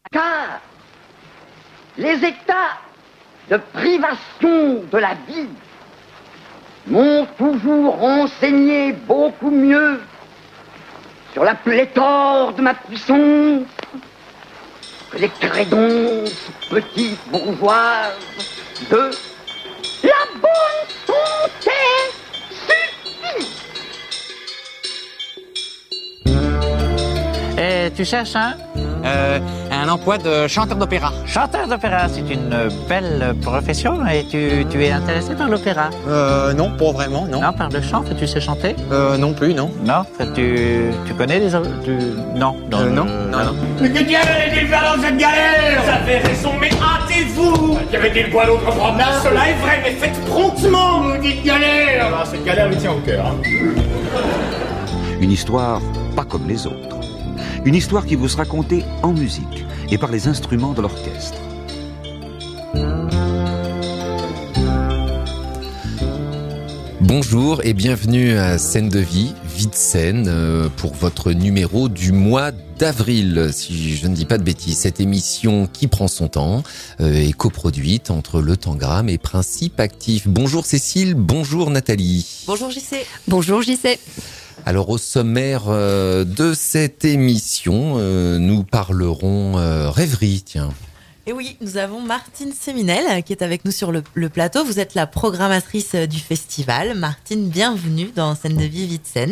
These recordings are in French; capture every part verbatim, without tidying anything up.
Car les états de privation de la vie m'ont toujours renseigné beaucoup mieux sur la pléthore de ma puissance que les crédonces petites bourgeoises de la bonne santé suffit. Et tu cherches un euh, un emploi de chanteur d'opéra. Chanteur d'opéra, c'est une belle profession. Et tu, tu es intéressé par l'opéra? Euh, non, pas vraiment, non. Non, par le chant, tu sais chanter? Euh, non plus, non. Non, tu, tu connais les... Tu... Non, non, euh, non, euh, non, non. Mais que diable allez-il faire dans cette galère? Vous avez raison, mais hâtez-vous. Y avait-il quoi d'autre problème? Cela est vrai, mais faites promptement, vous dites galère. Ah, cette galère lui tient au cœur. Hein. Une histoire pas comme les autres. Une histoire qui vous sera contée en musique et par les instruments de l'orchestre. Bonjour et bienvenue à Scène de Vie, Vie de Scène, euh, pour votre numéro du mois d'avril, si je ne dis pas de bêtises. Cette émission qui prend son temps euh, est coproduite entre Le Tangram et Principe Actif. Bonjour Cécile, bonjour Nathalie. Bonjour J C. Bonjour J C. Alors au sommaire euh, de cette émission, euh, nous parlerons euh, rêverie, tiens. Et oui, nous avons Martine Séminel qui est avec nous sur le, le plateau. Vous êtes la programmatrice du festival. Martine, bienvenue dans Scène de Vie, Vie de Scène.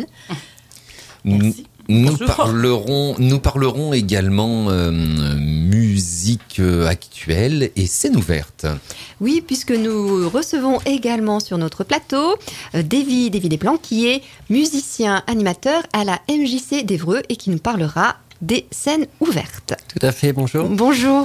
Merci. Nous Bonjour. parlerons, nous parlerons également euh, musique actuelle et scène ouverte. Oui, puisque nous recevons également sur notre plateau euh, Davy, Davy Desplanques, qui est musicien animateur à la M J C d'Évreux et qui nous parlera des scènes ouvertes. Tout à fait, bonjour. Bonjour.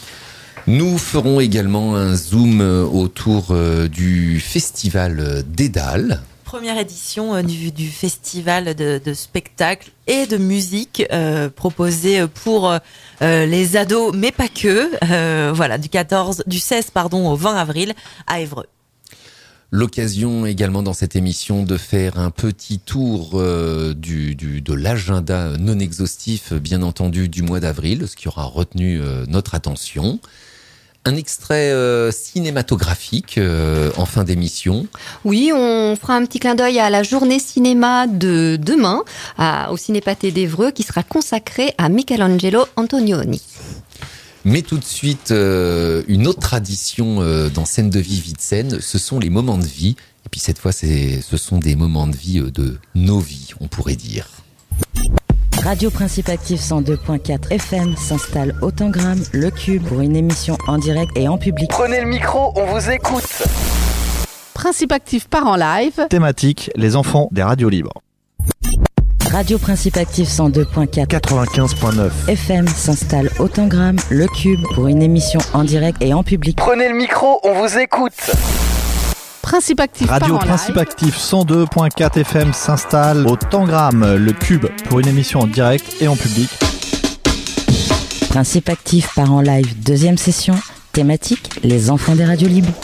Nous ferons également un zoom autour euh, du festival Dédale. Première édition euh, du, du festival de, de spectacle et de musique euh, proposé pour euh, les ados, mais pas que. Euh, voilà, du quatorze, du seize pardon au vingt avril à Évreux. L'occasion également dans cette émission de faire un petit tour euh, du, du, de l'agenda non exhaustif, bien entendu, du mois d'avril, ce qui aura retenu euh, notre attention. Un extrait euh, cinématographique euh, en fin d'émission. Oui, on fera un petit clin d'œil à la journée cinéma de demain à, au Ciné-Pathé d'Évreux qui sera consacrée à Michelangelo Antonioni. Mais tout de suite, euh, une autre tradition euh, dans Scène de Vie, Vie de Scène, ce sont les moments de vie. Et puis cette fois, c'est, ce sont des moments de vie euh, de nos vies, on pourrait dire. Radio Principe Actif cent deux point quatre F M s'installe au Tangram, le Cube, pour une émission en direct et en public. Prenez le micro, on vous écoute. Principe Actif part en live. Thématique, les enfants des radios libres. Radio Principe Actif cent deux point quatre quatre-vingt-quinze point neuf F M s'installe au Tangram, le Cube, pour une émission en direct et en public. Prenez le micro, on vous écoute. Principe Actif Radio part en Principe live. Actif cent deux point quatre F M s'installe au Tangram, le Cube, pour une émission en direct et en public. Principe Actif part en live, deuxième session, thématique, les enfants des radios libres.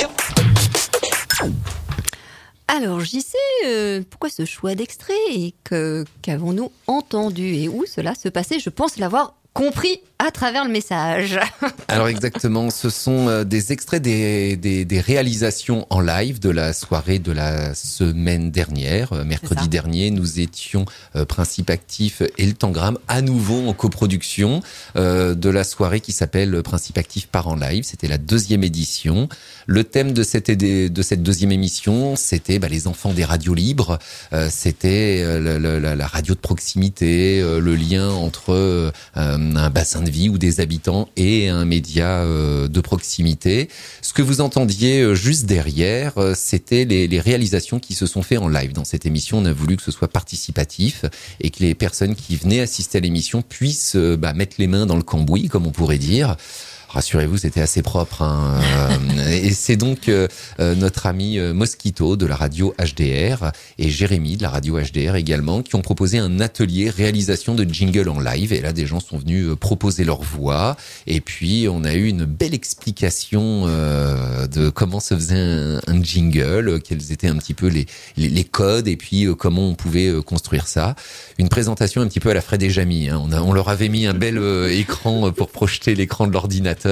Alors, j'y sais, euh, pourquoi ce choix d'extrait et que, qu'avons-nous entendu et où cela se passait? Je pense l'avoir compris à travers le message. Alors exactement, ce sont euh, des extraits des, des, des réalisations en live de la soirée de la semaine dernière. Euh, mercredi dernier, nous étions euh, Principe Actif et le Tangram à nouveau en coproduction euh, de la soirée qui s'appelle Principe Actif part en live. C'était la deuxième édition. Le thème de cette, de cette deuxième émission, c'était bah, les enfants des radios libres. Euh, c'était euh, la, la, la radio de proximité, euh, le lien entre euh, un bassin de vie ou des habitants et un média euh, de proximité. Ce que vous entendiez euh, juste derrière, euh, c'était les, les réalisations qui se sont faites en live. Dans cette émission, on a voulu que ce soit participatif et que les personnes qui venaient assister à l'émission puissent euh, bah, mettre les mains dans le cambouis, comme on pourrait dire. Rassurez-vous, c'était assez propre. Hein. Et c'est donc euh, notre ami Mosquito de la radio H D R et Jérémy de la radio H D R également qui ont proposé un atelier réalisation de jingle en live. Et là, des gens sont venus proposer leur voix. Et puis, on a eu une belle explication euh, de comment se faisait un, un jingle, quels étaient un petit peu les, les, les codes et puis euh, comment on pouvait euh, construire ça. Une présentation un petit peu à la Fred et Jamy. Hein. On, a, on leur avait mis un bel euh, écran pour projeter l'écran de l'ordinateur.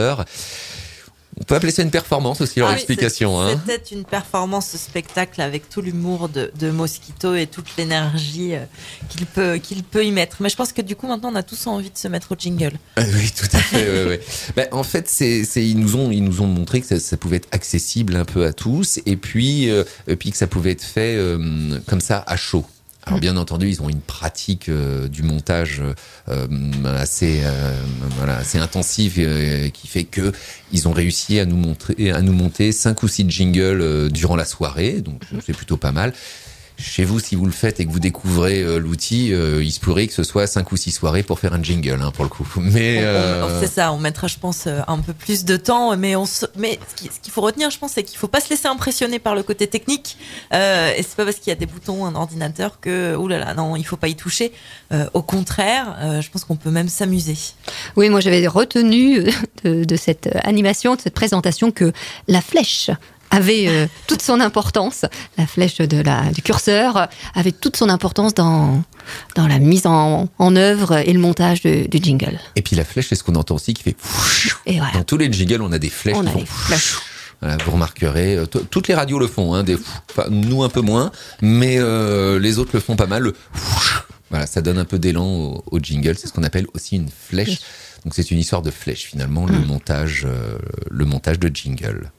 On peut appeler ça une performance aussi, leur ah, explication. C'est, hein. C'était une performance spectacle avec tout l'humour de, de Mosquito et toute l'énergie euh, qu'il peut, qu'il peut y mettre. Mais je pense que du coup, maintenant, on a tous envie de se mettre au jingle. Ah, oui, tout à fait. ouais, ouais. Ben, en fait, c'est, c'est, ils, nous ont, ils nous ont montré que ça, ça pouvait être accessible un peu à tous et puis, euh, et puis que ça pouvait être fait euh, comme ça, à chaud. Alors bien entendu, ils ont une pratique euh, du montage euh, assez, euh, voilà, assez intensive euh, qui fait que ils ont réussi à nous montrer, à nous monter cinq ou six jingles euh, durant la soirée, donc c'est plutôt pas mal. Chez vous, si vous le faites et que vous découvrez euh, l'outil, euh, il se pourrait que ce soit cinq ou six soirées pour faire un jingle, hein, pour le coup. Mais euh... on, on, c'est ça, on mettra, je pense, un peu plus de temps. Mais on, se, mais ce, qui, ce qu'il faut retenir, je pense, c'est qu'il faut pas se laisser impressionner par le côté technique. Euh, et c'est pas parce qu'il y a des boutons, un ordinateur que, oulala, non, il faut pas y toucher. Euh, au contraire, euh, je pense qu'on peut même s'amuser. Oui, moi j'avais retenu de, de cette animation, de cette présentation, que la flèche avait euh, toute son importance, la flèche de la, du curseur avait toute son importance dans, dans la mise en, en œuvre et le montage de, du jingle. Et puis la flèche, c'est ce qu'on entend aussi qui fait... Et voilà. Dans tous les jingles, on a des flèches. On qui a font... des flèches. Voilà, vous remarquerez, t- toutes les radios le font, hein, des... enfin, nous un peu moins, mais euh, les autres le font pas mal. Le... Voilà, ça donne un peu d'élan au, au jingle, c'est ce qu'on appelle aussi une flèche. Donc c'est une histoire de flèche finalement, mmh. le montage, euh, le montage de jingle.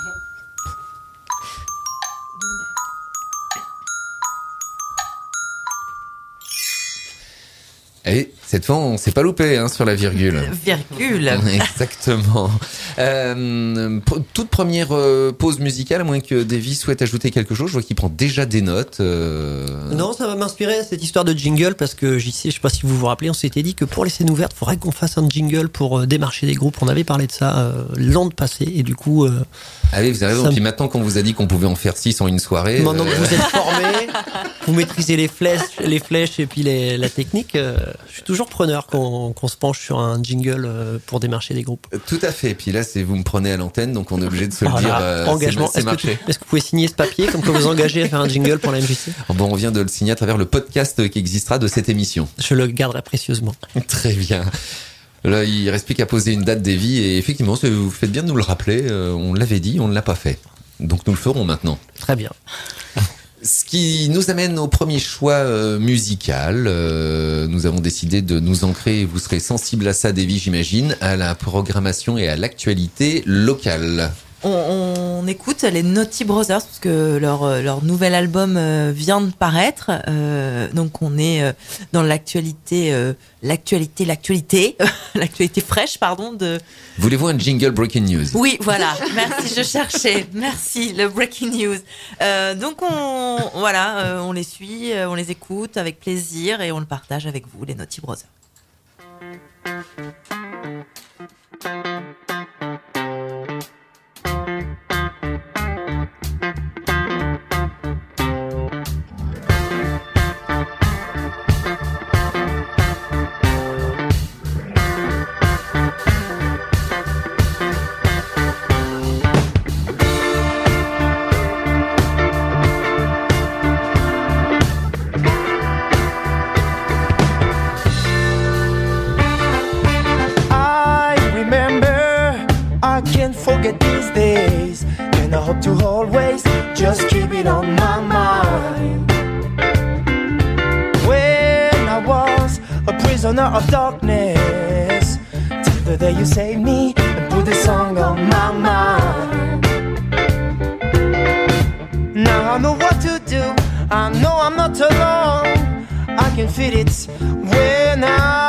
Et cette fois, on s'est pas loupé hein, sur la virgule. Virgule. Exactement. Euh, toute première euh, pause musicale, à moins que Davy souhaite ajouter quelque chose. Je vois qu'il prend déjà des notes. Euh... Non, ça va m'inspirer cette histoire de jingle parce que j'y sais, je sais pas si vous vous rappelez, on s'était dit que pour les scènes ouvertes, il faudrait qu'on fasse un jingle pour euh, démarcher des groupes. On avait parlé de ça euh, l'an passé et du coup. Euh, ah oui, vous avez raison. Ça... Puis maintenant qu'on vous a dit qu'on pouvait en faire six en une soirée. Maintenant euh... que vous êtes formés, vous maîtrisez les flèches, les flèches et puis les, la technique. Euh, je suis toujours preneur qu'on, qu'on se penche sur un jingle euh, pour démarcher des groupes. Tout à fait. Et puis là, c'est vous me prenez à l'antenne, donc on est obligé de se voilà. le dire. Euh, Engagement. C'est, c'est est-ce, marché. que tu, est-ce que vous pouvez signer ce papier comme que vous engagez à faire un jingle pour la M J C ? Bon, on vient de le signer à travers le podcast qui existera de cette émission. Je le garderai précieusement. Très bien. Là, il reste plus qu'à poser une date Davy et effectivement, vous faites bien de nous le rappeler. Euh, on l'avait dit, on ne l'a pas fait. Donc nous le ferons maintenant. Très bien. Ce qui nous amène au premier choix euh, musical. Euh, nous avons décidé de nous ancrer, vous serez sensible à ça, Davy, j'imagine, à la programmation et à l'actualité locale. On, on écoute les Naughty Brothers parce que leur, leur nouvel album vient de paraître. Euh, donc on est dans l'actualité, euh, l'actualité, l'actualité, l'actualité fraîche, pardon. De... Voulez-vous un jingle breaking news ? Oui, voilà. Merci, je cherchais. Merci, le breaking news. Euh, donc on, voilà, euh, on les suit, on les écoute avec plaisir et on le partage avec vous, les Naughty Brothers. Forget these days, and I hope to always just keep it on my mind. When I was a prisoner of darkness, till the day you saved me and put the song on my mind. Now I know what to do, I know I'm not alone. I can feel it when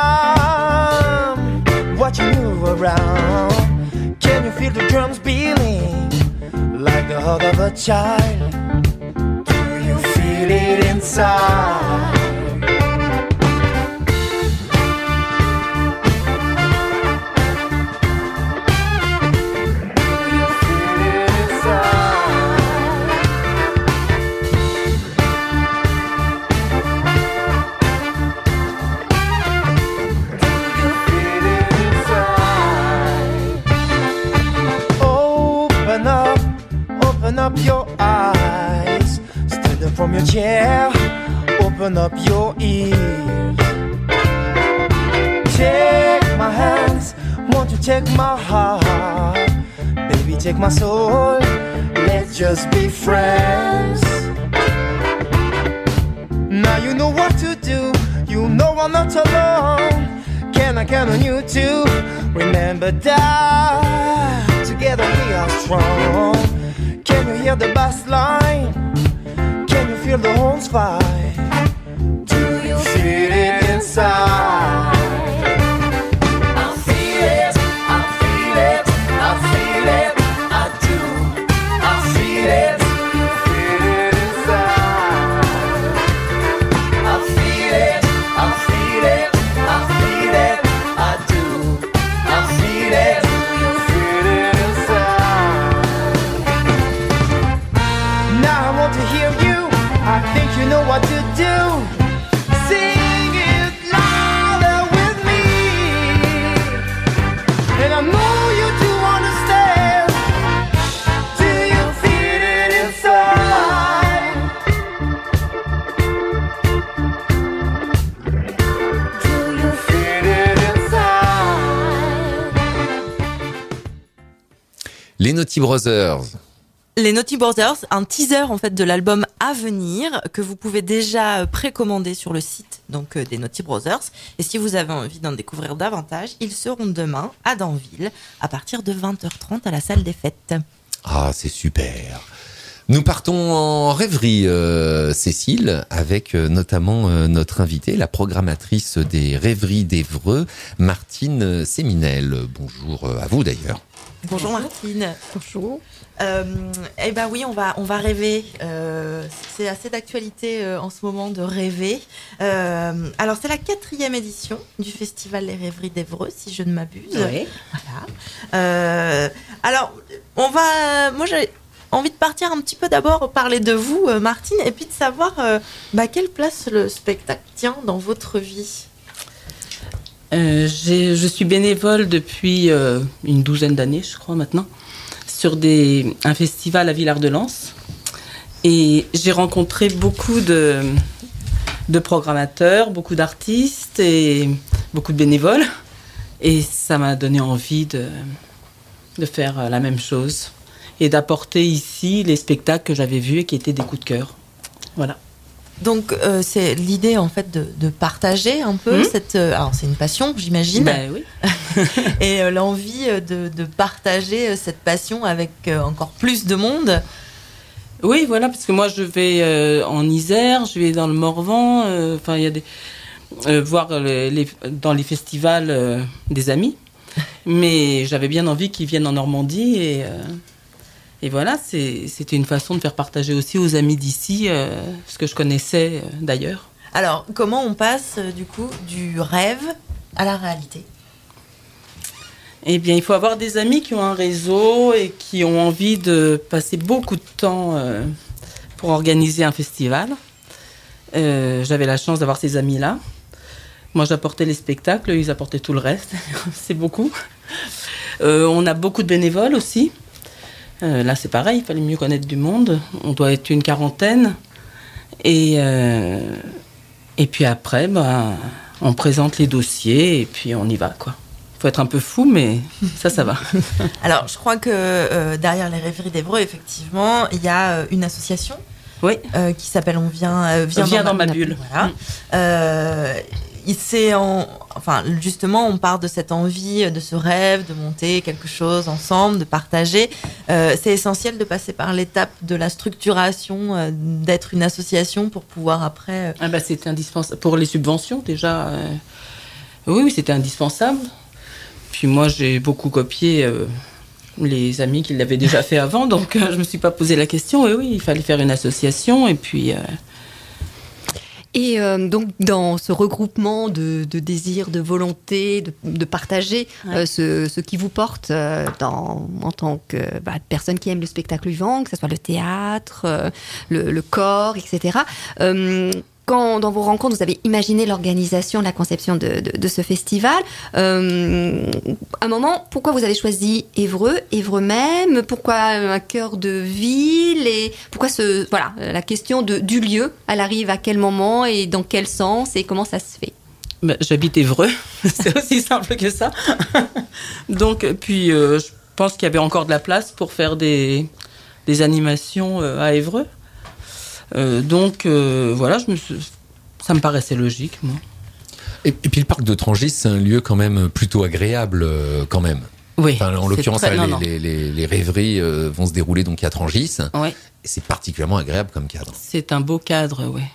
I'm watching you around. Can you feel the drums beating like the heart of a child? Do you feel it inside? a chair, open up your ears. Take my hands, won't you take my heart? Baby, take my soul, let's just be friends. Now you know what to do, you know I'm not alone. Can I count on you too? Remember that together we are strong. Can you hear the bass line? Can you feel the horns fight? Do you feel it inside? I feel it, I feel it, I feel it, I do. I feel it, feel it inside. I feel it, I feel it, I feel it, I do. I feel it, feel it inside. Now I want to hear you, I think you know what to do. Sing it louder with me. And I know you do understand. Do you feel it inside? Do you feel it inside? Les Naughty Brothers. Les Naughty Brothers, un teaser en fait de l'album à venir que vous pouvez déjà précommander sur le site donc des Naughty Brothers. Et si vous avez envie d'en découvrir davantage, ils seront demain à Danville à partir de vingt heures trente à la salle des fêtes. Ah, c'est super. Nous partons en rêverie, euh, Cécile, avec euh, notamment euh, notre invitée, la programmatrice des rêveries d'Évreux, Martine Séminel. Bonjour euh, à vous d'ailleurs. Bonjour, Bonjour Martine. Bonjour. Euh, eh ben oui, on va on va rêver. Euh, c'est assez d'actualité euh, en ce moment de rêver. Euh, alors c'est la quatrième édition du festival Les Rêveries d'Évreux, si je ne m'abuse. Oui. Voilà. Euh, alors on va. Moi j'ai envie de partir un petit peu d'abord parler de vous, euh, Martine, et puis de savoir euh, bah, quelle place le spectacle tient dans votre vie. Euh, j'ai, je suis bénévole depuis euh, une douzaine d'années, je crois maintenant, sur des, un festival à Villard-de-Lans. Et j'ai rencontré beaucoup de, de programmateurs, beaucoup d'artistes et beaucoup de bénévoles. Et ça m'a donné envie de, de faire la même chose et d'apporter ici les spectacles que j'avais vus et qui étaient des coups de cœur. Voilà. Donc euh, c'est l'idée en fait de, de partager un peu mmh. cette. Euh, alors c'est une passion, j'imagine. Ben oui. Et euh, l'envie de, de partager cette passion avec euh, encore plus de monde. Oui, voilà, parce que moi je vais euh, en Isère, je vais dans le Morvan. Enfin, euh, il y a des euh, voir les, les, dans les festivals euh, des amis. Mais j'avais bien envie qu'ils viennent en Normandie et. Euh, Et voilà, c'est, c'était une façon de faire partager aussi aux amis d'ici euh, ce que je connaissais euh, d'ailleurs. Alors, comment on passe euh, du coup du rêve à la réalité ? Eh bien, il faut avoir des amis qui ont un réseau et qui ont envie de passer beaucoup de temps euh, pour organiser un festival. Euh, j'avais la chance d'avoir ces amis-là. Moi, j'apportais les spectacles, ils apportaient tout le reste. C'est beaucoup. Euh, on a beaucoup de bénévoles aussi. Euh, là, c'est pareil, il fallait mieux connaître du monde. On doit être une quarantaine. Et, euh, et puis après, bah, on présente les dossiers et puis on y va, quoi. Il faut être un peu fou, mais ça, ça va. Alors, je crois que euh, derrière les Rêveries d'Évreux, effectivement, il y a euh, une association oui. euh, qui s'appelle On vient, euh, vient, vient dans, dans ma, ma bulle. Voilà. Mmh. Euh, C'est en, enfin, justement, on part de cette envie, de ce rêve, de monter quelque chose ensemble, de partager. Euh, c'est essentiel de passer par l'étape de la structuration, euh, d'être une association pour pouvoir après. Euh... Ah bah, c'était indispensable pour les subventions déjà. Euh... Oui, oui, c'était indispensable. Puis moi, j'ai beaucoup copié euh, les amis qui l'avaient déjà fait avant, donc euh, je me suis pas posé la question. Et oui, il fallait faire une association et puis. Euh... Et euh, donc, dans ce regroupement de, de désirs, de volonté, de, de partager ouais. euh, ce, ce qui vous porte euh, dans, en tant que bah, personne qui aime le spectacle vivant, que ce soit le théâtre, euh, le, le corps, et cetera. Euh, quand dans vos rencontres, vous avez imaginé l'organisation, la conception de, de, de ce festival, euh, à un moment, pourquoi vous avez choisi Évreux, Évreux même? Pourquoi un cœur de ville? Et pourquoi ce, voilà, la question de, du lieu, elle arrive à quel moment et dans quel sens et comment ça se fait? Ben, j'habite Évreux, c'est aussi simple que ça. Donc, puis euh, je pense qu'il y avait encore de la place pour faire des, des animations euh, à Évreux. Euh, donc euh, voilà, je me suis... ça me paraissait logique, moi. Et, et puis le parc de Trangis, c'est un lieu quand même plutôt agréable, euh, quand même. Oui. Enfin, en l'occurrence, très... les, non, non. Les, les, les rêveries euh, vont se dérouler donc à Trangis. Oui. Et c'est particulièrement agréable comme cadre. C'est un beau cadre, oui.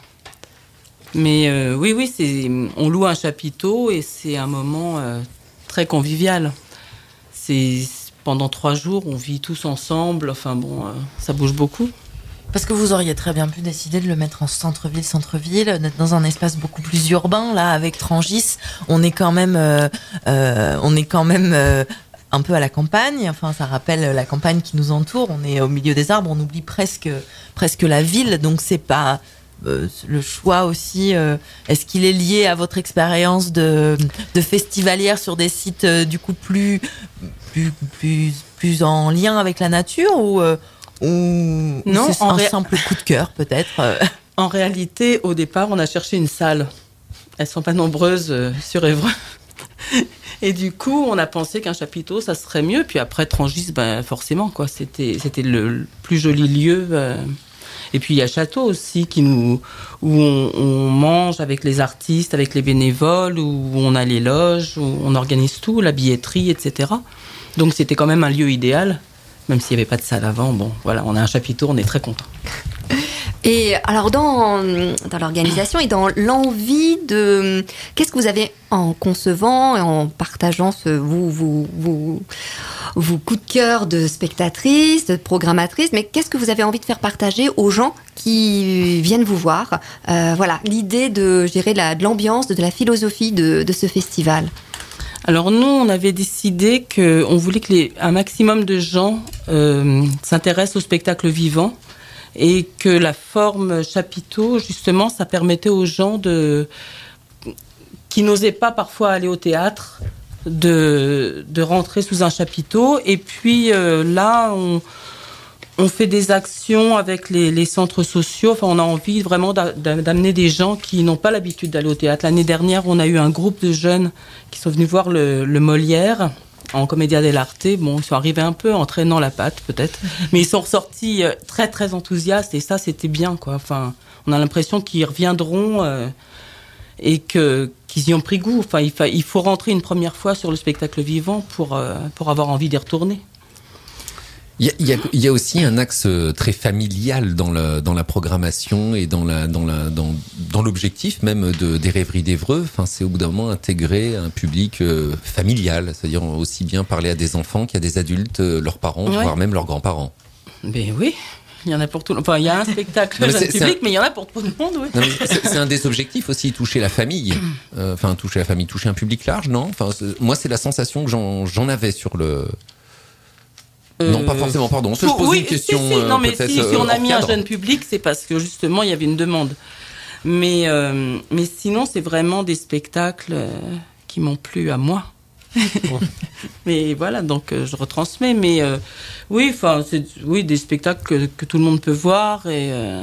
Mais euh, oui, oui, c'est... on loue un chapiteau et c'est un moment euh, très convivial. C'est pendant trois jours, on vit tous ensemble. Enfin bon, euh, ça bouge beaucoup. Parce que vous auriez très bien pu décider de le mettre en centre-ville, centre-ville, d'être dans un espace beaucoup plus urbain. Là, avec Trangis, on est quand même, euh, euh, on est quand même euh, un peu à la campagne. Enfin, ça rappelle la campagne qui nous entoure. On est au milieu des arbres. On oublie presque, presque la ville. Donc, c'est pas euh, le choix aussi. Euh, est-ce qu'il est lié à votre expérience de, de festivalière sur des sites euh, du coup plus, plus, plus, plus en lien avec la nature ou euh, Ou non, c'est un ré... simple coup de cœur, peut-être. En réalité, au départ, on a cherché une salle. Elles sont pas nombreuses euh, sur Évreux. Et du coup, on a pensé qu'un chapiteau, ça serait mieux. Puis après, Trangis, ben, forcément, quoi. C'était, c'était le, le plus joli lieu. Euh. Et puis, il y a Château aussi, qui nous, où on, on mange avec les artistes, avec les bénévoles, où on a les loges, où on organise tout, la billetterie, et cetera. Donc, c'était quand même un lieu idéal. Même s'il n'y avait pas de salle avant, bon, voilà, on a un chapiteau, on est très content. Et alors, dans, dans l'organisation et dans l'envie de... Qu'est-ce que vous avez en concevant et en partageant ce, vos, vos, vos, vos coups de cœur de spectatrices, de programmatrices, mais qu'est-ce que vous avez envie de faire partager aux gens qui viennent vous voir? euh, Voilà, l'idée de, je dirais, la, de l'ambiance, de la philosophie de, de ce festival. Alors nous, on avait décidé qu'on voulait que les, un maximum de gens euh, s'intéressent au spectacle vivant et que la forme chapiteau, justement, ça permettait aux gens de, qui n'osaient pas parfois aller au théâtre de, de rentrer sous un chapiteau. Et puis euh, là, on, on fait des actions avec les, les centres sociaux. Enfin, on a envie vraiment d'a, d'amener des gens qui n'ont pas l'habitude d'aller au théâtre. L'année dernière, on a eu un groupe de jeunes qui sont venus voir le, le Molière en Commedia dell'arte. Bon, ils sont arrivés un peu en traînant la patte, peut-être. Mais ils sont ressortis très, très enthousiastes. Et ça, c'était bien, quoi. Enfin, on a l'impression qu'ils reviendront euh, et que, qu'ils y ont pris goût. Enfin, il, fa, il faut rentrer une première fois sur le spectacle vivant pour, euh, pour avoir envie d'y retourner. Il y, a, il, y a, il y a aussi un axe très familial dans la, dans la programmation et dans, la, dans, la, dans, dans l'objectif même de, des rêveries d'Évreux. Enfin, c'est au bout d'un moment intégrer un public euh, familial, c'est-à-dire aussi bien parler à des enfants qu'à des adultes, euh, leurs parents, ouais. voire même leurs grands-parents. Ben oui, il y en a pour tout le monde. Enfin, il y a un spectacle non, jeune public, un... mais il y en a pour tout le monde, oui. Non, c'est, c'est un des objectifs aussi, toucher la famille. Euh, enfin, toucher la famille, toucher un public large, non enfin, moi, c'est la sensation que j'en, j'en avais sur le... Euh, non, pas forcément, pardon. Je pose oui, une question. Si, si, non, mais si, si euh, on a mis cadre. un jeune public, c'est parce que justement, il y avait une demande. Mais, euh, mais sinon, c'est vraiment des spectacles euh, qui m'ont plu à moi. Mais voilà, donc euh, je retransmets. Mais euh, oui, enfin, c'est oui, des spectacles que, que tout le monde peut voir et euh,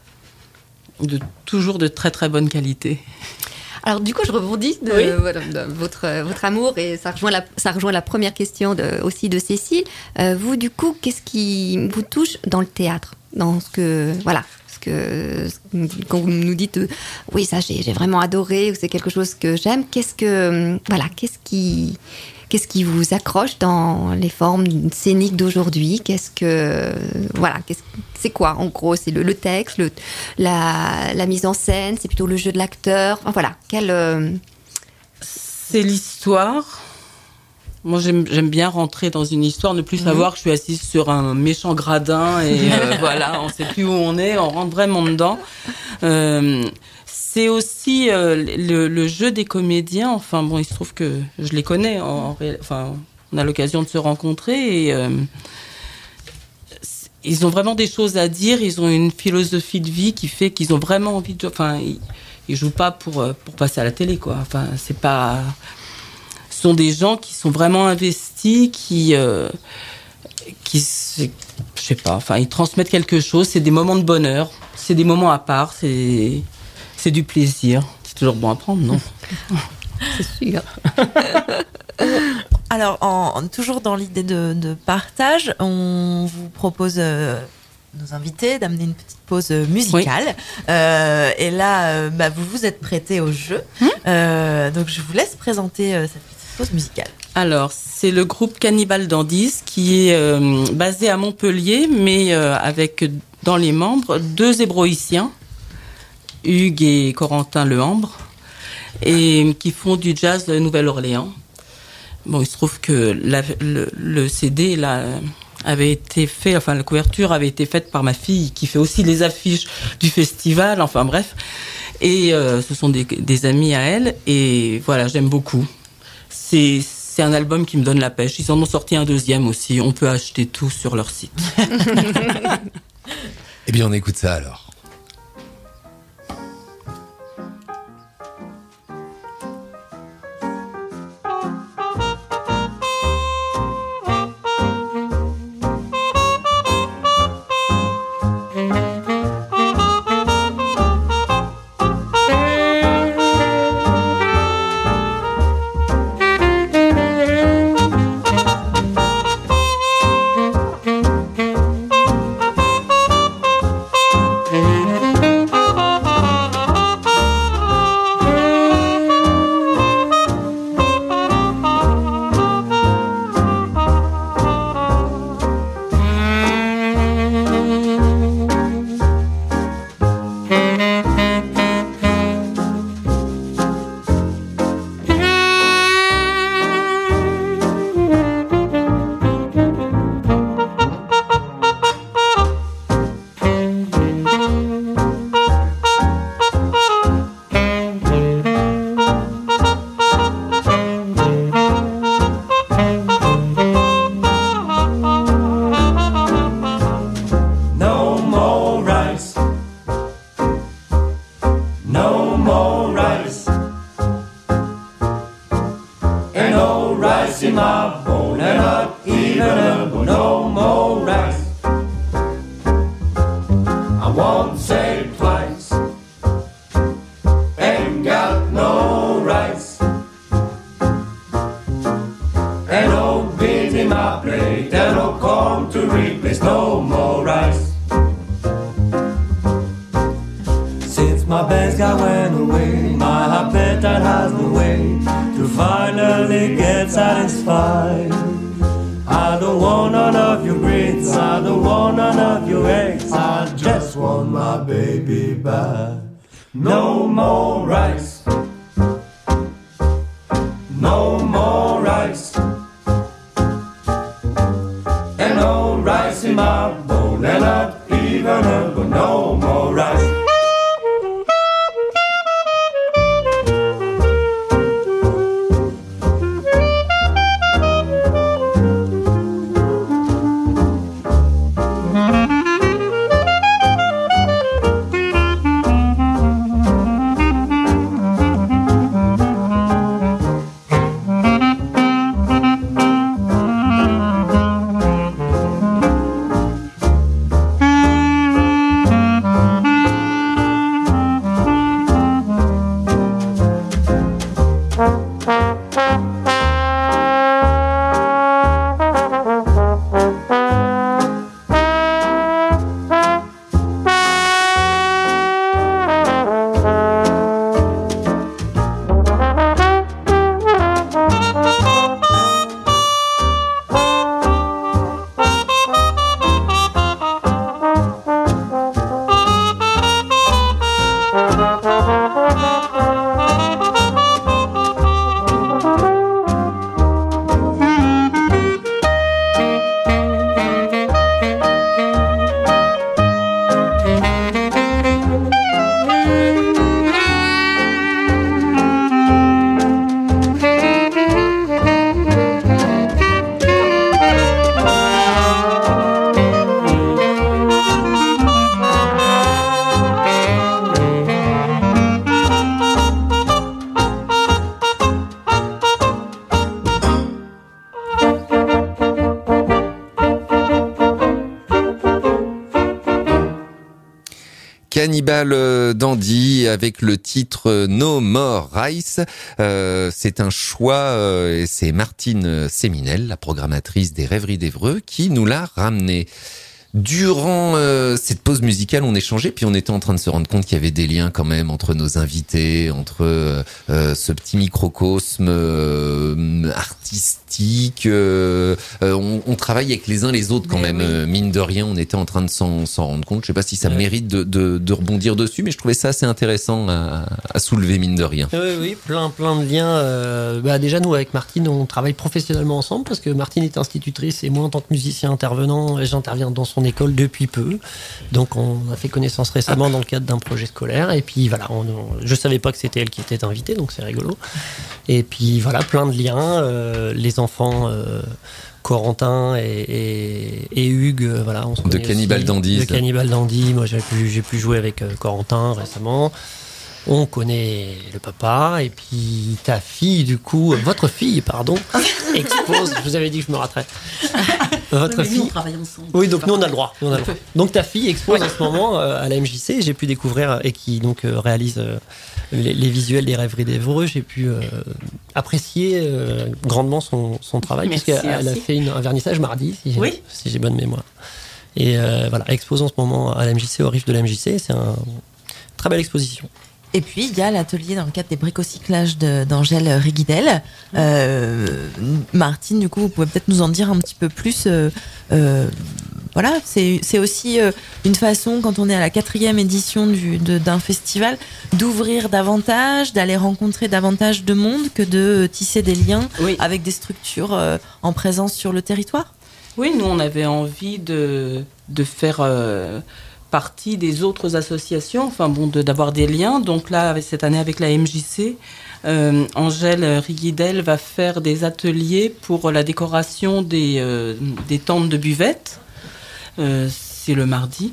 de, toujours de très très bonne qualité. Alors du coup, je rebondis de, oui. voilà, de votre, votre amour et ça rejoint la, ça rejoint la première question de, aussi de Cécile. Euh, vous, du coup, qu'est-ce qui vous touche dans le théâtre, dans ce que voilà, ce que quand vous nous dites, euh, oui, ça j'ai, j'ai vraiment adoré ou c'est quelque chose que j'aime. Qu'est-ce que voilà, qu'est-ce qui Qu'est-ce qui vous accroche dans les formes scéniques d'aujourd'hui? Qu'est-ce que voilà, qu'est-ce, c'est quoi en gros? C'est le, le texte, le, la, la mise en scène, c'est plutôt le jeu de l'acteur. Enfin, voilà, quel euh... C'est l'histoire. Moi, j'aime, j'aime bien rentrer dans une histoire, ne plus mmh. savoir que je suis assise sur un méchant gradin et euh, voilà, on ne sait plus où on est, on rentre vraiment dedans. Euh, C'est aussi euh, le, le jeu des comédiens. Enfin bon, il se trouve que je les connais. En, en, enfin, on a l'occasion de se rencontrer et euh, ils ont vraiment des choses à dire. Ils ont une philosophie de vie qui fait qu'ils ont vraiment envie de. Enfin, ils, ils jouent pas pour pour passer à la télé, quoi. Enfin, c'est pas. Ce sont des gens qui sont vraiment investis, qui euh, qui je sais pas. Enfin, ils transmettent quelque chose. C'est des moments de bonheur. C'est des moments à part. C'est c'est du plaisir. C'est toujours bon à prendre, non? C'est sûr. Alors, en, en- toujours dans l'idée de, de partage, on vous propose, euh, nos invités, d'amener une petite pause musicale. Oui. Euh, et là, euh, bah, vous vous êtes prêtés au jeu. Euh, donc, je vous laisse présenter euh, cette petite pause musicale. Alors, c'est le groupe Cannibal Dandies qui est euh, basé à Montpellier, mais euh, avec dans les membres deux hébroïciens, Hugues et Corentin Lehambre, et qui font du jazz de Nouvelle-Orléans. Bon, il se trouve que la- le, le C D là avait été fait, enfin la couverture avait été faite par ma fille qui fait aussi les affiches du festival. Enfin bref, et euh, ce sont des, des amis à elle. Et voilà, j'aime beaucoup. C'est c'est un album qui me donne la pêche. Ils en ont sorti un deuxième aussi. On peut acheter tout sur leur site. Eh bien, on écoute ça alors. No more rice. No more rice. Ain't no rice in my bowl, and not even a bowl. No more rice. I won't say it twice. Ain't got no rice. Ain't no beans in my plate, and no corn to replace. No more rice. Since my best guy went away, my appetite has no way to finally get satisfied. I don't want none of your grits, I don't want none of your eggs, I just want my baby back. No more rice. No more rice. And no rice in my bowl, and not even a bowl. No more rice. Cannibal Dandy avec le titre No More Rice. Euh, c'est un choix euh, et c'est Martine Séminel, la programmatrice des Rêveries d'Évreux, qui nous l'a ramené. Durant euh, cette pause musicale, on échangeait, puis on était en train de se rendre compte qu'il y avait des liens quand même entre nos invités, entre euh, euh, ce petit microcosme euh, artistique. Euh, euh, on, on travaille avec les uns les autres quand mais même. Oui. Euh, mine de rien, on était en train de s'en, s'en rendre compte. Je sais pas si ça ouais. mérite de, de, de rebondir dessus, mais je trouvais ça assez intéressant à, à soulever, mine de rien. Oui, oui, plein, plein de liens. Euh, bah déjà, nous, avec Martine, on travaille professionnellement ensemble parce que Martine est institutrice et moi, en tant que musicien intervenant, j'interviens dans son école depuis peu, donc on a fait connaissance récemment dans le cadre d'un projet scolaire, et puis voilà, on, on, je savais pas que c'était elle qui était invitée, donc c'est rigolo, et puis voilà, plein de liens, euh, les enfants euh, Corentin et, et, et Hugues, euh, voilà, on se de Cannibal Dandy, de Cannibal Dandy, moi j'ai pu, j'ai pu jouer avec euh, Corentin récemment. On connaît le papa, et puis ta fille, du coup, votre fille, pardon, expose. Je vous avais dit que je me raterais. Votre oui, fille. Nous, on travaille ensemble. Oui, donc nous, on a le droit. Nous, on a le droit. Donc ta fille expose en ce moment euh, à la M J C. J'ai pu découvrir, et qui donc euh, réalise euh, les, les visuels des Rêveries d'Évreux. J'ai pu euh, apprécier euh, grandement son, son travail, puisqu'elle a fait une, un vernissage mardi, si j'ai, oui. si j'ai bonne mémoire. Et euh, voilà, elle expose en ce moment à la M J C, au riff de la M J C. C'est une très belle exposition. Et puis, il y a l'atelier dans le cadre des bricocyclages de, d'Angèle Riguidel. Euh, Martine, du coup, vous pouvez peut-être nous en dire un petit peu plus. Euh, euh, voilà, c'est, c'est aussi euh, une façon, quand on est à la quatrième édition du, de, d'un festival, d'ouvrir davantage, d'aller rencontrer davantage de monde, que de tisser des liens oui. avec des structures euh, en présence sur le territoire. Oui, nous, on avait envie de, de faire... Euh, partie des autres associations, enfin bon, de, d'avoir des liens. Donc là, avec, cette année avec la M J C, euh, Angèle Riguidel va faire des ateliers pour la décoration des, euh, des tentes de buvette. Euh, c'est le mardi.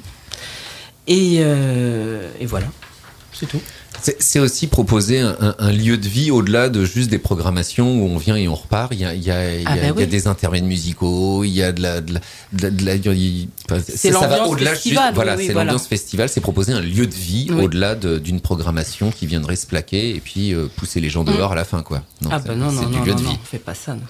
Et, euh, et voilà, c'est tout. C'est, c'est aussi proposer un, un, un lieu de vie au-delà de juste des programmations où on vient et on repart. Il y a, il y a, il y a, ah ben il y a oui. des intermèdes musicaux, il y a de la, de la, de la, de la il, c'est, c'est l'ambiance ça va au-delà festival. Juste, voilà, oui, c'est voilà. l'ambiance festival. C'est proposer un lieu de vie oui. au-delà de, d'une programmation qui viendrait se plaquer et puis euh, pousser les gens dehors mmh. à la fin, quoi. Non, ah ben non, non, non, non, non, on fait pas ça. Non.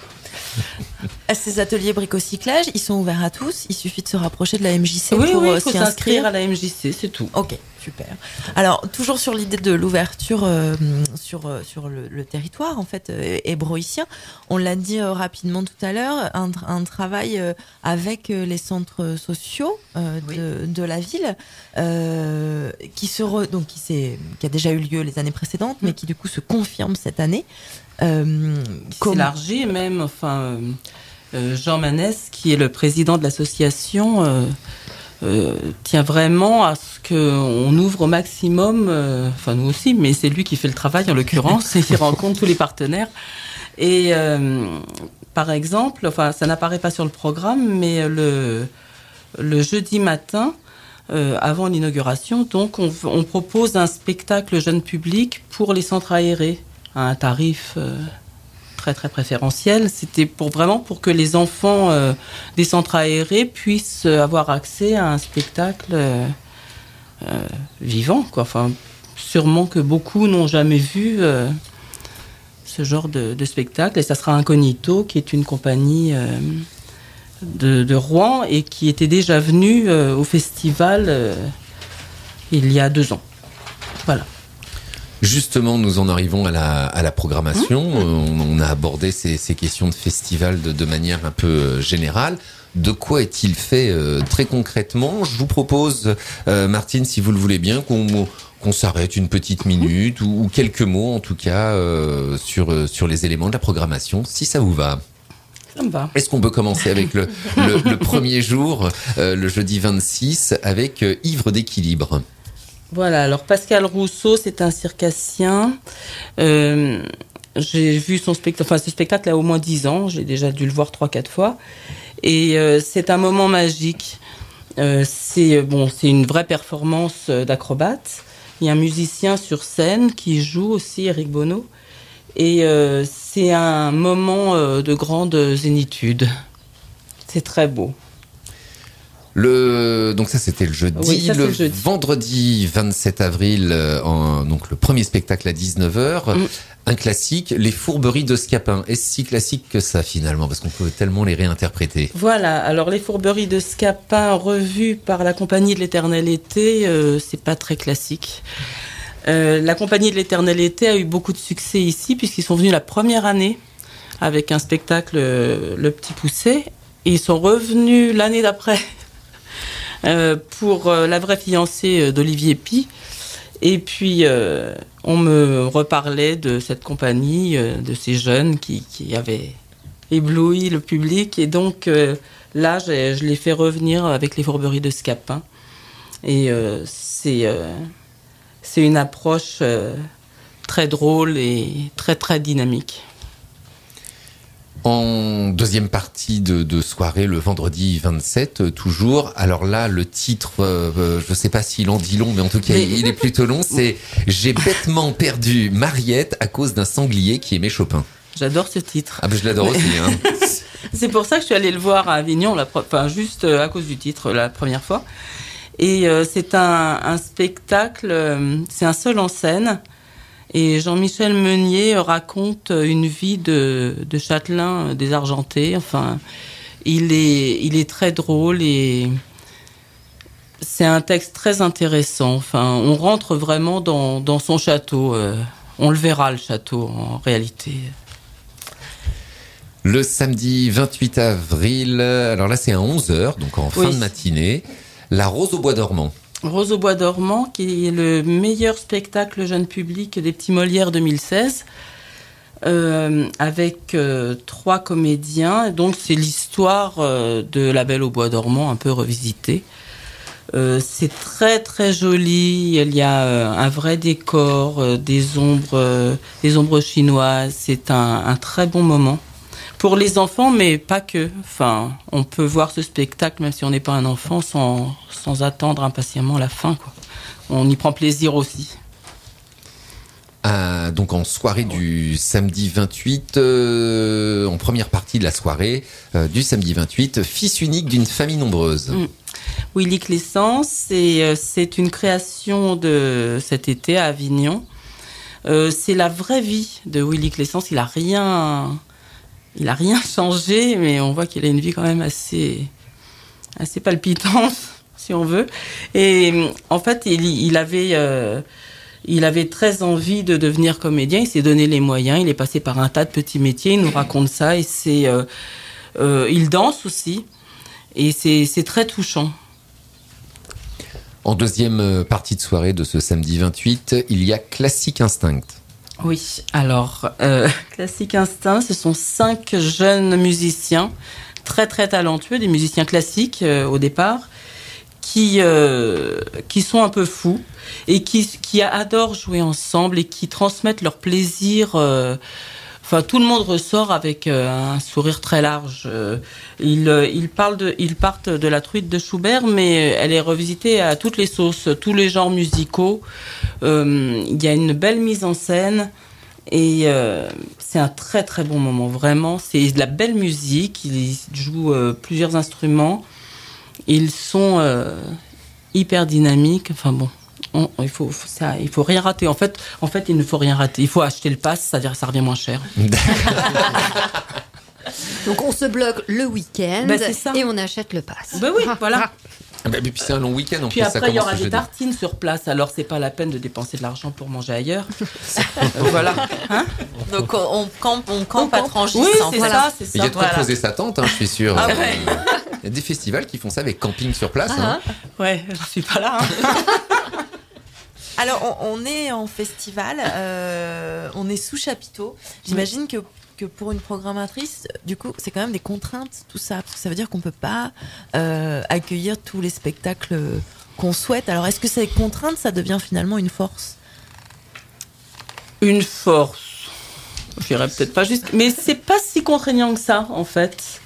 Ces ateliers bricocyclage, ils sont ouverts à tous. Il suffit de se rapprocher de la M J C oui, pour oui, euh, faut s'y s'inscrire inscrire à la M J C, c'est tout. Ok, super. Alors toujours sur l'idée de l'ouverture euh, sur euh, sur le, le territoire en fait euh, hébroïcien, on l'a dit euh, rapidement tout à l'heure, un, un travail euh, avec euh, les centres sociaux euh, oui. de, de la ville euh, qui se re, donc qui s'est qui a déjà eu lieu les années précédentes, mmh. mais qui du coup se confirme cette année. Euh, qui s'élargit même, enfin, euh, Jean Manès, qui est le président de l'association, euh, euh, tient vraiment à ce qu'on ouvre au maximum, euh, enfin nous aussi, mais c'est lui qui fait le travail en l'occurrence, et qui rencontre tous les partenaires. Et euh, par exemple, enfin, ça n'apparaît pas sur le programme, mais le, le jeudi matin, euh, avant l'inauguration, donc on, on propose un spectacle jeune public pour les centres aérés. À un tarif euh, très très préférentiel. C'était pour vraiment pour que les enfants euh, des centres aérés puissent avoir accès à un spectacle euh, euh, vivant, quoi. Enfin, sûrement que beaucoup n'ont jamais vu euh, ce genre de, de spectacle. Et ça sera Incognito, qui est une compagnie euh, de, de Rouen et qui était déjà venue euh, au festival euh, il y a deux ans. Voilà. Justement, nous en arrivons à la, à la programmation. Mmh. On, on a abordé ces, ces questions de festival de, de manière un peu générale. De quoi est-il fait euh, très concrètement ? Je vous propose, euh, Martine, si vous le voulez bien, qu'on, qu'on s'arrête une petite minute ou, ou quelques mots, en tout cas, euh, sur, sur les éléments de la programmation, si ça vous va. Ça me va. Est-ce qu'on peut commencer avec le, le, le premier jour, euh, le jeudi vingt-six, avec euh, Ivre d'équilibre ? Voilà, alors Pascal Rousseau, c'est un circassien. Euh, j'ai vu son spectacle, enfin ce spectacle a au moins dix ans, j'ai déjà dû le voir trois, quatre fois. Et euh, c'est un moment magique. Euh, c'est, bon, c'est une vraie performance d'acrobate. Il y a un musicien sur scène qui joue aussi, Eric Bonneau. Et euh, c'est un moment euh, de grande zénitude. C'est très beau. Le, donc ça c'était le jeudi. Oui, ça, le, le jeudi. Vendredi vingt-sept avril, euh, en, donc le premier spectacle à dix-neuf heures. Mm. Un classique, Les Fourberies de Scapin. Est-ce si classique que ça finalement? Parce qu'on peut tellement les réinterpréter. Voilà, alors Les Fourberies de Scapin, revues par la Compagnie de l'Éternel Été, euh, c'est pas très classique. Euh, la Compagnie de l'Éternel Été a eu beaucoup de succès ici, puisqu'ils sont venus la première année avec un spectacle, euh, Le Petit Poucet, et ils sont revenus l'année d'après euh, pour euh, La Vraie Fiancée d'Olivier Py. Et puis, euh, on me reparlait de cette compagnie, euh, de ces jeunes qui, qui avaient ébloui le public. Et donc, euh, là, je l'ai fait revenir avec Les Fourberies de Scapin. Et euh, c'est, euh, c'est une approche euh, très drôle et très, très dynamique. En deuxième partie de, de soirée, le vendredi vingt-sept, toujours. Alors là, le titre, euh, je ne sais pas s'il en dit long, mais en tout cas, mais... il est plutôt long. C'est « J'ai bêtement perdu Mariette à cause d'un sanglier qui aimait Chopin ». J'adore ce titre. Ah ben je l'adore aussi. Hein. C'est pour ça que je suis allée le voir à Avignon, la pro... enfin juste à cause du titre la première fois. Et euh, c'est un, un spectacle, euh, c'est un seul en scène. Et Jean-Michel Meunier raconte une vie de, de châtelain désargenté. Enfin, il est, il est très drôle et c'est un texte très intéressant. Enfin, on rentre vraiment dans, dans son château. Euh, on le verra, le château, en réalité. Le samedi vingt-huit avril, alors là c'est à onze heures, donc en fin oui. de matinée, La Rose au bois dormant. Rose au bois dormant, qui est le meilleur spectacle jeune public des Petits Molières deux mille seize, euh, avec euh, trois comédiens. Donc c'est l'histoire euh, de La Belle au bois dormant, un peu revisitée. Euh, c'est très très joli. Il y a euh, un vrai décor, euh, des ombres, euh, des ombres chinoises. C'est un, un très bon moment. Pour les enfants, mais pas que. Enfin, on peut voir ce spectacle, même si on n'est pas un enfant, sans, sans attendre impatiemment la fin, quoi. On y prend plaisir aussi. Ah, donc en soirée du samedi vingt-huit, euh, en première partie de la soirée euh, du samedi vingt-huit, Fils unique d'une famille nombreuse. Mmh. Willy Clessens, c'est, euh, c'est une création de cet été à Avignon. Euh, c'est la vraie vie de Willy Clessens. Il a rien... Il n'a rien changé, mais on voit qu'il a une vie quand même assez, assez palpitante, si on veut. Et en fait, il, il, avait, euh, il avait très envie de devenir comédien. Il s'est donné les moyens. Il est passé par un tas de petits métiers. Il nous raconte ça. Et c'est, euh, euh, il danse aussi. Et c'est, c'est très touchant. En deuxième partie de soirée de ce samedi vingt-huit, il y a Classic Instinct. Oui, alors, euh, Classic Instinct, ce sont cinq jeunes musiciens très très talentueux, des musiciens classiques euh, au départ, qui, euh, qui sont un peu fous et qui, qui adorent jouer ensemble et qui transmettent leur plaisir. Euh, Enfin, tout le monde ressort avec euh, un sourire très large. Euh, ils, euh, ils, parlent de, ils partent de la truite de Schubert, mais elle est revisitée à toutes les sauces, tous les genres musicaux. Euh, il y a une belle mise en scène et euh, c'est un très très bon moment, vraiment. C'est de la belle musique, ils jouent euh, plusieurs instruments. Ils sont euh, hyper dynamiques, enfin bon. On, il faut, faut ça, il faut rien rater. En fait, en fait, il ne faut rien rater. Il faut acheter le pass, ça, ça revient moins cher. Donc on se bloque le week-end bah, c'est ça. Et on achète le pass. Ben oui, voilà. Ah bah, puis c'est un long week-end en puis plus. Après, ça il y aura des jeudi. tartines sur place, alors c'est pas la peine de dépenser de l'argent pour manger ailleurs. Voilà. Hein Donc on, on campe, on campe à Trangis. Oui, c'est voilà. ça, c'est ça. Il y a de quoi voilà. poser sa tente, hein, je suis sûr. Ah ouais. Il y a des festivals qui font ça avec camping sur place. Ah, hein. Ouais, je suis pas là. Hein. Alors, on, on est en festival, euh, on est sous chapiteau. J'imagine que, que pour une programmatrice, du coup, c'est quand même des contraintes, tout ça. Parce que ça veut dire qu'on ne peut pas euh, accueillir tous les spectacles qu'on souhaite. Alors, est-ce que ces contraintes, ça devient finalement une force ? Une force. Je dirais peut-être pas juste. Mais c'est pas si contraignant que ça, en fait.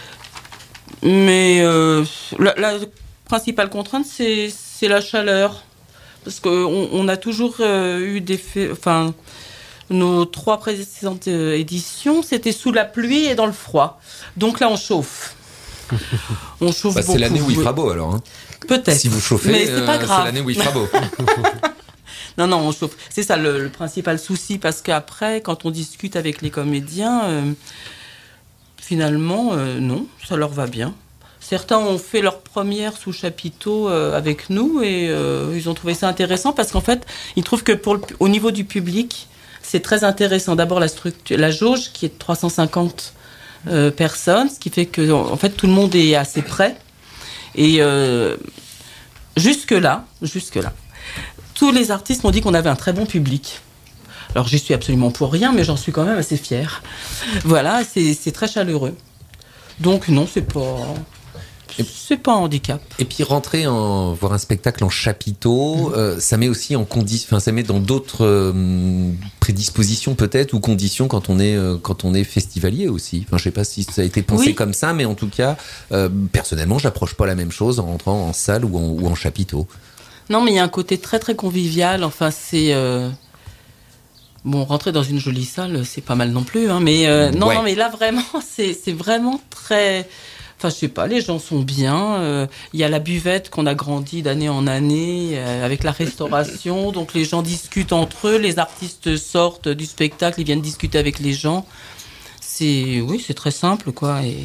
Mais euh, la, la principale contrainte, c'est, c'est la chaleur. Parce qu'on on a toujours euh, eu des faits. Enfin, nos trois précédentes euh, éditions, c'était sous la pluie et dans le froid. Donc là, on chauffe. On chauffe bah, beaucoup. C'est l'année où il oui. fera beau alors. Hein. Peut-être. Si vous chauffez, mais c'est pas euh, grave. c'est l'année où il fera beau. Non, non, on chauffe. C'est ça le, le principal souci, parce qu'après, quand on discute avec les comédiens, euh, finalement, euh, non, ça leur va bien. Certains ont fait leur première sous chapiteau euh, avec nous et euh, ils ont trouvé ça intéressant parce qu'en fait, ils trouvent que pour le, au niveau du public, c'est très intéressant. D'abord, la structure, la jauge qui est de trois cent cinquante euh, personnes, ce qui fait que en fait tout le monde est assez près. Et euh, jusque là, jusque là, tous les artistes m'ont dit qu'on avait un très bon public. Alors, j'y suis absolument pour rien, mais j'en suis quand même assez fière. Voilà, c'est, c'est très chaleureux. Donc non, c'est pas. C'est pas un handicap. Et puis rentrer en voir un spectacle en chapiteau, mmh. euh, ça met aussi en condition, enfin ça met dans d'autres euh, prédispositions peut-être ou conditions quand on est euh, quand on est festivalier aussi. Enfin je sais pas si ça a été pensé oui. comme ça, mais en tout cas euh, personnellement j'approche pas la même chose en rentrant en salle ou en, ou en chapiteau. Non mais il y a un côté très très convivial. Enfin c'est euh... bon rentrer dans une jolie salle c'est pas mal non plus, hein, mais euh, non ouais. non mais là vraiment c'est c'est vraiment très. Enfin, je sais pas, les gens sont bien. Il euh, y a la buvette qu'on a grandi d'année en année euh, avec la restauration. Donc, les gens discutent entre eux. Les artistes sortent du spectacle, ils viennent discuter avec les gens. C'est, oui, c'est très simple, quoi. Et,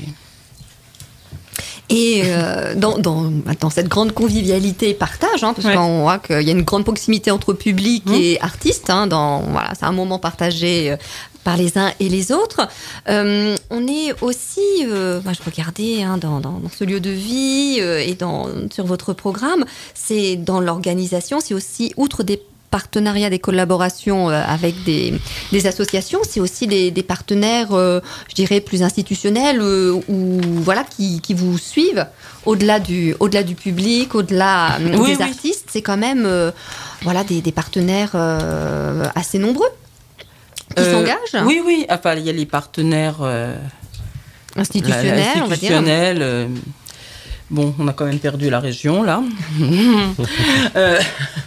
et euh, dans, dans, dans cette grande convivialité et partage, hein, parce ouais. qu'on voit qu'il y a une grande proximité entre public mmh. et artistes. Hein, dans, voilà, c'est un moment partagé. Euh, par les uns et les autres. Euh, on est aussi, euh, moi je regardais hein, dans, dans, dans ce lieu de vie euh, et dans, sur votre programme, c'est dans l'organisation, c'est aussi, outre des partenariats, des collaborations euh, avec des, des associations, c'est aussi des, des partenaires, euh, je dirais, plus institutionnels euh, ou voilà, qui, qui vous suivent au-delà du, au-delà du public, au-delà euh, oui, des oui. artistes. C'est quand même euh, voilà, des, des partenaires euh, assez nombreux. Qui euh, s'engagent ? Oui, oui. Enfin, il y a les partenaires euh, institutionnels, la, on va dire. Euh, bon, on a quand même perdu la région, là. euh,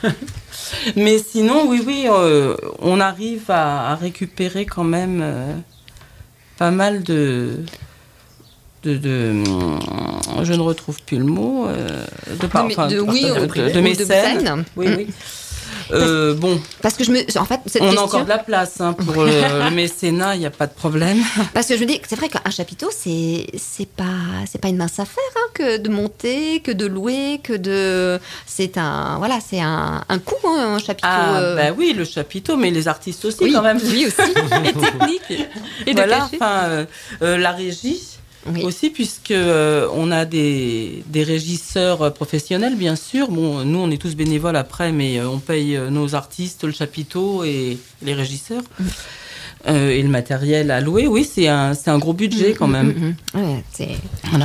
mais sinon, oui, oui, euh, on arrive à, à récupérer quand même euh, pas mal de... De, de, je ne retrouve plus le mot. Euh, de, par, de, enfin, de, de, oui, de, de, de, de mécènes. Oui, oui. Euh, bon, parce que je me, en fait, cette on question... a encore de la place hein, pour le, le mécénat, il n'y a pas de problème. Parce que je me dis, c'est vrai qu'un chapiteau, c'est c'est pas c'est pas une mince affaire hein, que de monter, que de louer, que de c'est un voilà, c'est un, un coût hein, un chapiteau. Ah euh... bah oui, le chapiteau, mais les artistes aussi oui, quand même. Oui aussi. Les techniques. Et voilà, enfin euh, euh, la régie. Oui. Aussi, puisque euh, on a des, des régisseurs professionnels, bien sûr. Bon, nous, on est tous bénévoles après, mais euh, on paye euh, nos artistes, le chapiteau et les régisseurs. Mmh. Euh, et le matériel à louer, oui, c'est un, c'est un gros budget mmh, quand même. Mmh, mmh. Ouais, c'est... Voilà.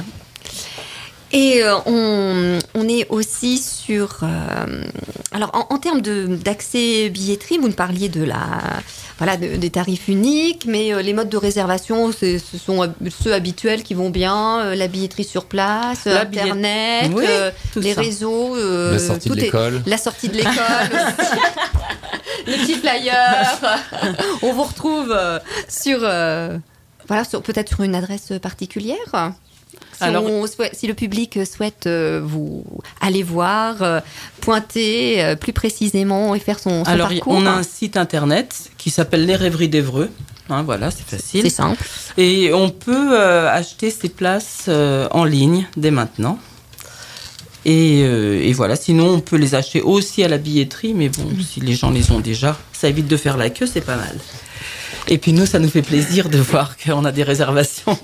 Et euh, on, on est aussi sur... Euh, alors, en, en termes de, d'accès billetterie, vous nous parliez de la... Voilà, de, des tarifs uniques, mais euh, les modes de réservation, c'est, ce sont ceux habituels qui vont bien, euh, la billetterie sur place, la Internet, billet... oui, euh, les ça. réseaux... Euh, la sortie de l'école. Est... La sortie de l'école aussi. Les petits flyers. On vous retrouve euh, sur... Euh, voilà, sur, peut-être sur une adresse particulière. Si, Alors, on souhaite, si le public souhaite euh, vous aller voir, euh, pointer euh, plus précisément et faire son, son Alors, parcours. On a un site internet qui s'appelle Les Rêveries d'Évreux. Hein, voilà, c'est facile. C'est simple. Et on peut euh, acheter ses places euh, en ligne dès maintenant. Et, euh, et voilà, sinon on peut les acheter aussi à la billetterie, mais bon, mmh. si les gens les ont déjà, ça évite de faire la queue, c'est pas mal. Et puis nous, ça nous fait plaisir de voir qu'on a des réservations.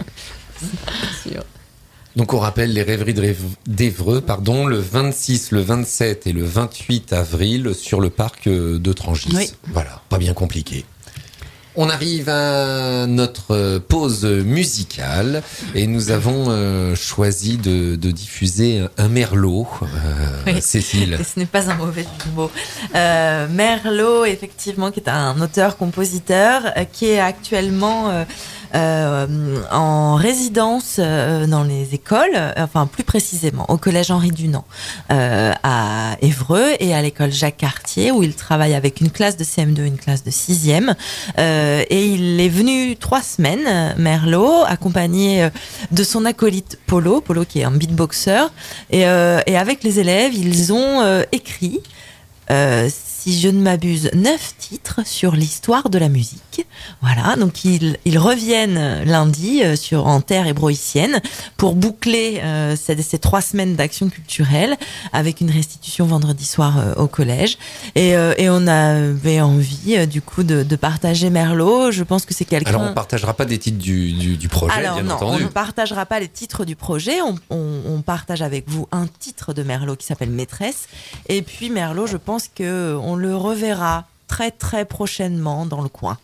Donc on rappelle les rêveries d'Évreux, pardon, le vingt-six, le vingt-sept et le vingt-huit avril sur le parc de Trangis. Oui. Voilà, pas bien compliqué. On arrive à notre pause musicale et nous avons euh, choisi de, de diffuser un Merlot. Euh, oui. Cécile. Et ce n'est pas un mauvais mot. Euh, Merlot, effectivement, qui est un auteur-compositeur, euh, qui est actuellement... Euh, euh, en résidence euh, dans les écoles, euh, enfin plus précisément au collège Henri Dunant euh, à Évreux et à l'école Jacques Cartier où il travaille avec une classe de C M deux, une classe de sixième. Euh, et il est venu trois semaines, Merlot, accompagné de son acolyte Polo, Polo qui est un beatboxer. Et, euh, et avec les élèves, ils ont euh, écrit, euh, si je ne m'abuse, neuf titres sur l'histoire de la musique. Voilà, donc ils, ils reviennent lundi euh, sur en terre hébroïcienne pour boucler euh, ces, ces trois semaines d'action culturelle avec une restitution vendredi soir euh, au collège. Et, euh, et on avait envie euh, du coup de, de partager Merlot. Je pense que c'est quelqu'un... Alors on ne partagera pas des titres du, du, du projet, Alors, bien non, entendu. on ne partagera pas les titres du projet. On, on, on partage avec vous un titre de Merlot qui s'appelle Maîtresse. Et puis Merlot, je pense que on le reverra très très prochainement dans le coin.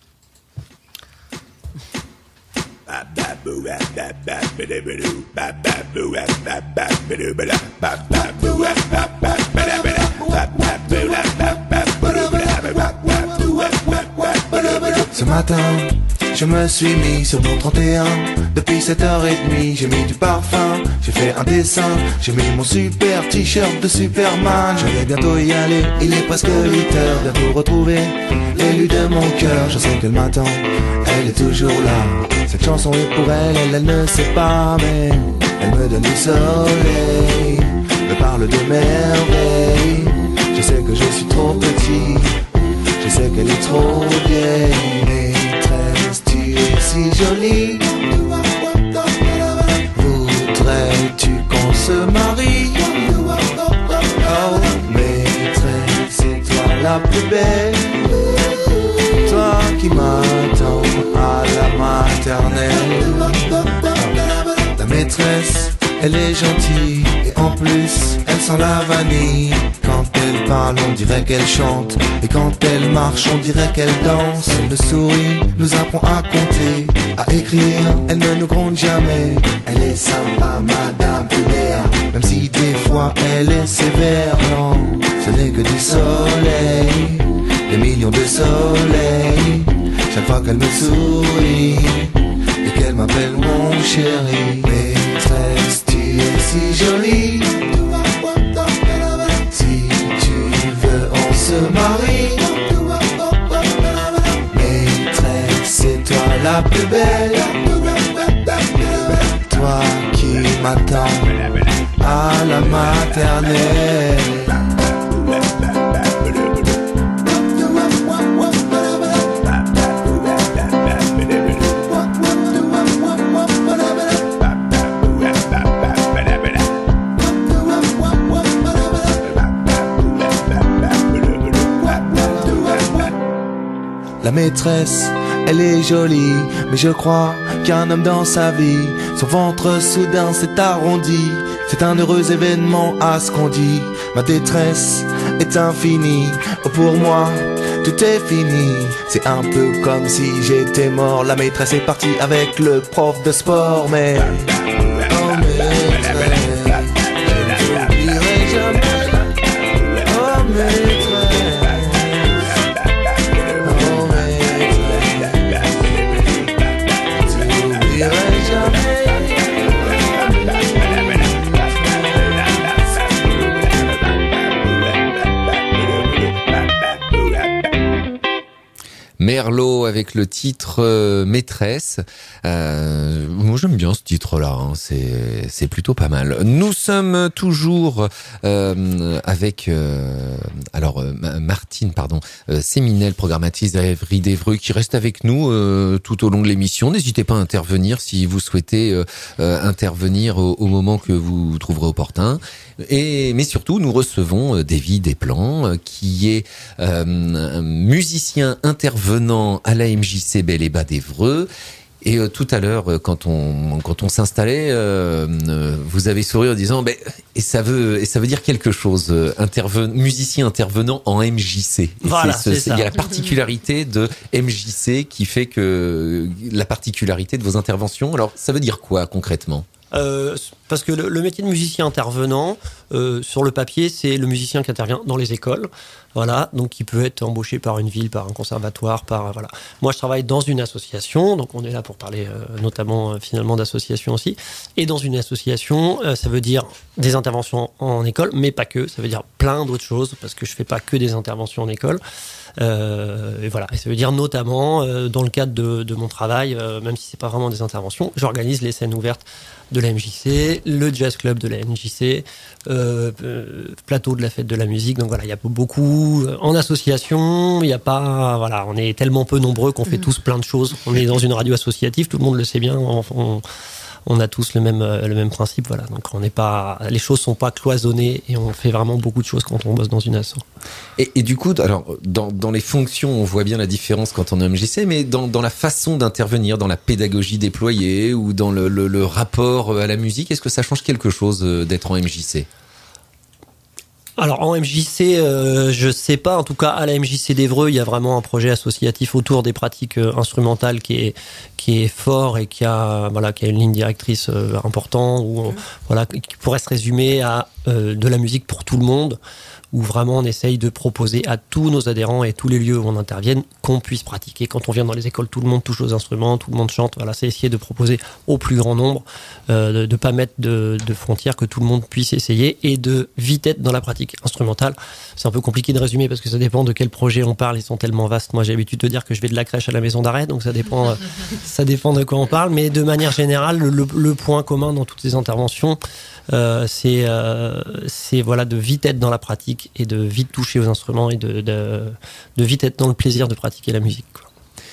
Ce matin, je me suis mis sur mon trente et un. Depuis sept heures trente, j'ai mis du parfum, j'ai fait un dessin, j'ai mis mon super t-shirt de Superman. Je vais bientôt y aller, il est presque huit heures. Bientôt retrouver l'élu de mon cœur. Je sais que le matin, elle est toujours là. Cette chanson est pour elle, elle, elle ne sait pas, mais elle me donne du soleil, me parle de merveilles. Je sais que je suis trop petit, je sais qu'elle est trop vieille. Maîtresse, tu es si jolie, voudrais-tu qu'on se marie? Oh maîtresse, c'est toi la plus belle, toi qui m'attends à la maternelle. Ta maîtresse, elle est gentille et en plus elle sent la vanille. Quand elle parle on dirait qu'elle chante, et quand elle marche on dirait qu'elle danse. Elle nous sourit, nous apprend à compter, à écrire, elle ne nous gronde jamais. Elle est sympa, Madame Hubert, même si des fois elle est sévère. Non, ce n'est que du soleil, des millions de soleils, chaque fois qu'elle me sourit et qu'elle m'appelle mon chéri. Maîtresse, tu es si jolie, si tu veux on se marie. Maîtresse, c'est toi la plus belle, toi qui m'attends à la maternelle. La maîtresse, elle est jolie, mais je crois qu'un homme dans sa vie, son ventre soudain s'est arrondi. C'est un heureux événement à ce qu'on dit. Ma détresse est infinie, oh pour moi tout est fini. C'est un peu comme si j'étais mort. La maîtresse est partie avec le prof de sport, mais oh maîtresse, je n'oublierai jamais. Oh maîtresse. Merlot avec le titre euh, Maîtresse. Euh, moi j'aime bien ce titre-là, hein. c'est c'est plutôt pas mal. Nous sommes toujours euh, avec euh, alors euh, Martine pardon euh, Séminel, programmatrice à Évry d'Évreux, qui reste avec nous euh, tout au long de l'émission. N'hésitez pas à intervenir si vous souhaitez euh, euh, intervenir au, au moment que vous trouverez opportun. Et mais surtout nous recevons euh, Davy Desplans euh, qui est euh, musicien intervenant à la M J C Bel et Bas d'Évreux. Et euh, tout à l'heure, euh, quand on quand on s'installait, euh, euh, vous avez souri en disant, ben et ça veut et ça veut dire quelque chose, euh, interven- musicien intervenant en M J C. Et voilà, c'est, c'est, c'est ça. Il y a la particularité de M J C qui fait que la particularité de vos interventions. Alors, ça veut dire quoi concrètement ? Euh, parce que le, le métier de musicien intervenant, euh, sur le papier, c'est le musicien qui intervient dans les écoles. Voilà, donc il peut être embauché par une ville, par un conservatoire, par voilà. Moi, je travaille dans une association, donc on est là pour parler euh, notamment euh, finalement d'association aussi. Et dans une association, euh, ça veut dire des interventions en, en école, mais pas que. Ça veut dire plein d'autres choses parce que je fais pas que des interventions en école. Euh, et voilà, et ça veut dire notamment euh, dans le cadre de, de mon travail, euh, même si c'est pas vraiment des interventions, j'organise les scènes ouvertes de la M J C, le jazz club de la M J C, euh, euh, plateau de la fête de la musique. Donc voilà, il y a beaucoup euh, en association. Il y a pas, voilà, on est tellement peu nombreux qu'on fait tous plein de choses. On est dans une radio associative, tout le monde le sait bien. On, on, on a tous le même euh, le même principe, voilà. Donc on n'est pas, les choses sont pas cloisonnées et on fait vraiment beaucoup de choses quand on bosse dans une asso. Et, et du coup, alors dans, dans les fonctions, on voit bien la différence quand on est M J C, mais dans, dans la façon d'intervenir, dans la pédagogie déployée ou dans le, le, le rapport à la musique, est-ce que ça change quelque chose d'être en M J C ? Alors en M J C, euh, je sais pas. En tout cas, à la M J C d'Évreux, il y a vraiment un projet associatif autour des pratiques euh, instrumentales qui est qui est fort et qui a voilà qui a une ligne directrice euh, importante où on, voilà qui pourrait se résumer à euh, de la musique pour tout le monde, où vraiment on essaye de proposer à tous nos adhérents et tous les lieux où on intervienne qu'on puisse pratiquer. Quand on vient dans les écoles, tout le monde touche aux instruments, tout le monde chante. Voilà, c'est essayer de proposer au plus grand nombre, euh, de ne pas mettre de, de frontières, que tout le monde puisse essayer et de vite être dans la pratique instrumentale. C'est un peu compliqué de résumer parce que ça dépend de quel projet on parle. Ils sont tellement vastes. Moi, j'ai l'habitude de dire que je vais de la crèche à la maison d'arrêt, donc ça dépend, euh, ça dépend de quoi on parle. Mais de manière générale, le, le point commun dans toutes ces interventions, Euh, c'est euh, c'est voilà de vite être dans la pratique et de vite toucher aux instruments et de de, de vite être dans le plaisir de pratiquer la musique, quoi.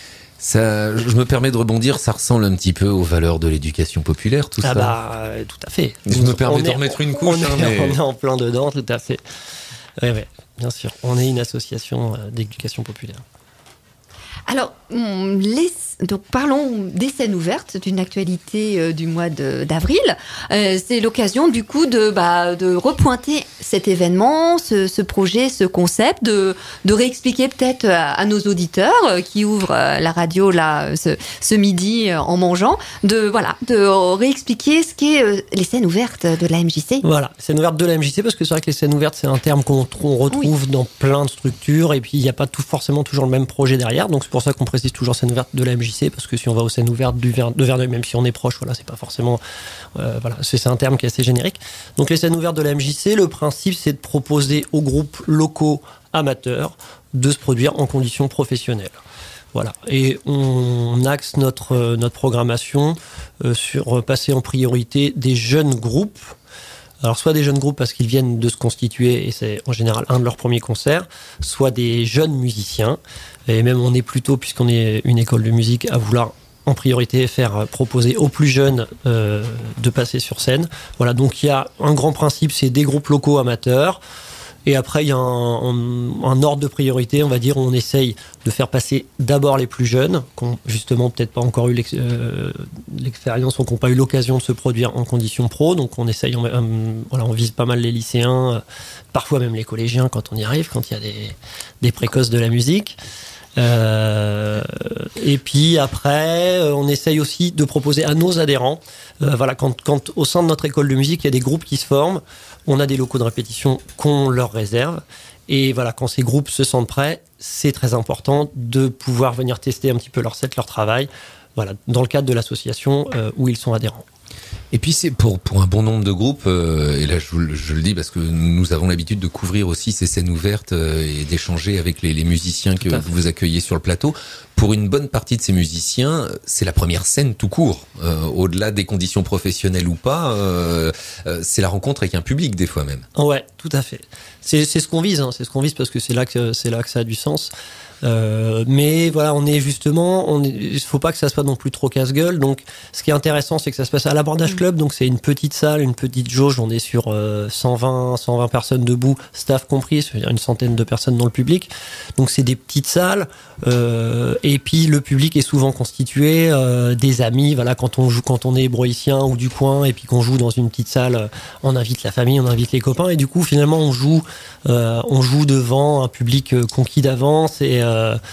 Ça, je me permets de rebondir, ça ressemble un petit peu aux valeurs de l'éducation populaire, tout ah ça. Bah, euh, tout à fait. Je me permets d'en remettre une couche. On, hein, est, mais... on est en plein dedans, tout à fait. Oui, oui, bien sûr. On est une association d'éducation populaire. Alors, les, donc parlons des scènes ouvertes, d'une actualité euh, du mois de, d'avril. Euh, c'est l'occasion, du coup, de, bah, de repointer cet événement, ce, ce projet, ce concept, de, de réexpliquer peut-être à, à nos auditeurs euh, qui ouvrent euh, la radio là ce, ce midi euh, en mangeant, de voilà, de réexpliquer ce qu'est euh, les scènes ouvertes de la M J C. Voilà, les scènes ouvertes de la M J C, parce que c'est vrai que les scènes ouvertes, c'est un terme qu'on on retrouve oui. dans plein de structures, et puis il n'y a pas tout, forcément toujours le même projet derrière, donc c'est pour ça qu'on précise toujours scène ouverte de la M J C, parce que si on va aux scènes ouvertes du Ver- de Verneuil, même si on est proche, voilà, c'est pas forcément, euh, voilà, c'est, c'est un terme qui est assez générique. Donc les scènes ouvertes de la M J C, le principe c'est de proposer aux groupes locaux amateurs de se produire en conditions professionnelles. Voilà, et on axe notre notre programmation euh, sur passer en priorité des jeunes groupes. Alors soit des jeunes groupes parce qu'ils viennent de se constituer et c'est en général un de leurs premiers concerts, soit des jeunes musiciens, et même on est plutôt, puisqu'on est une école de musique, à vouloir en priorité faire proposer aux plus jeunes euh, de passer sur scène. Voilà, donc il y a un grand principe, c'est des groupes locaux amateurs. Et après, il y a un, un, un ordre de priorité, on va dire, où on essaye de faire passer d'abord les plus jeunes, qui n'ont justement peut-être pas encore eu l'ex, euh, l'expérience ou qui n'ont pas eu l'occasion de se produire en conditions pro. Donc on essaye, on, euh, voilà, on vise pas mal les lycéens, euh, parfois même les collégiens quand on y arrive, quand il y a des, des précoces de la musique. Euh, et puis après, on essaye aussi de proposer à nos adhérents, euh, voilà, quand, quand au sein de notre école de musique, il y a des groupes qui se forment, on a des locaux de répétition qu'on leur réserve. Et voilà, quand ces groupes se sentent prêts, c'est très important de pouvoir venir tester un petit peu leur set, leur travail, voilà, dans le cadre de l'association euh, où ils sont adhérents. Et puis c'est pour pour un bon nombre de groupes, euh, et là je, je le dis parce que nous avons l'habitude de couvrir aussi ces scènes ouvertes euh, et d'échanger avec les, les musiciens que vous accueillez sur le plateau. Pour une bonne partie de ces musiciens, c'est la première scène tout court. Euh, au-delà des conditions professionnelles ou pas, euh, euh, c'est la rencontre avec un public des fois même. Ouais, tout à fait. C'est c'est ce qu'on vise, hein, c'est ce qu'on vise parce que c'est là que c'est là que ça a du sens. Euh, mais voilà, on est justement, on est, il faut pas que ça soit non plus trop casse-gueule. Donc, ce qui est intéressant, c'est que ça se passe à l'Abordage Club. Donc, c'est une petite salle, une petite jauge. On est sur euh, cent vingt, cent vingt personnes debout, staff compris, c'est-à-dire une centaine de personnes dans le public. Donc, c'est des petites salles. Euh, et puis, le public est souvent constitué euh, des amis. Voilà, quand on joue, quand on est broïcien ou du coin, et puis qu'on joue dans une petite salle, on invite la famille, on invite les copains. Et du coup, finalement, on joue, euh, on joue devant un public conquis d'avance et euh,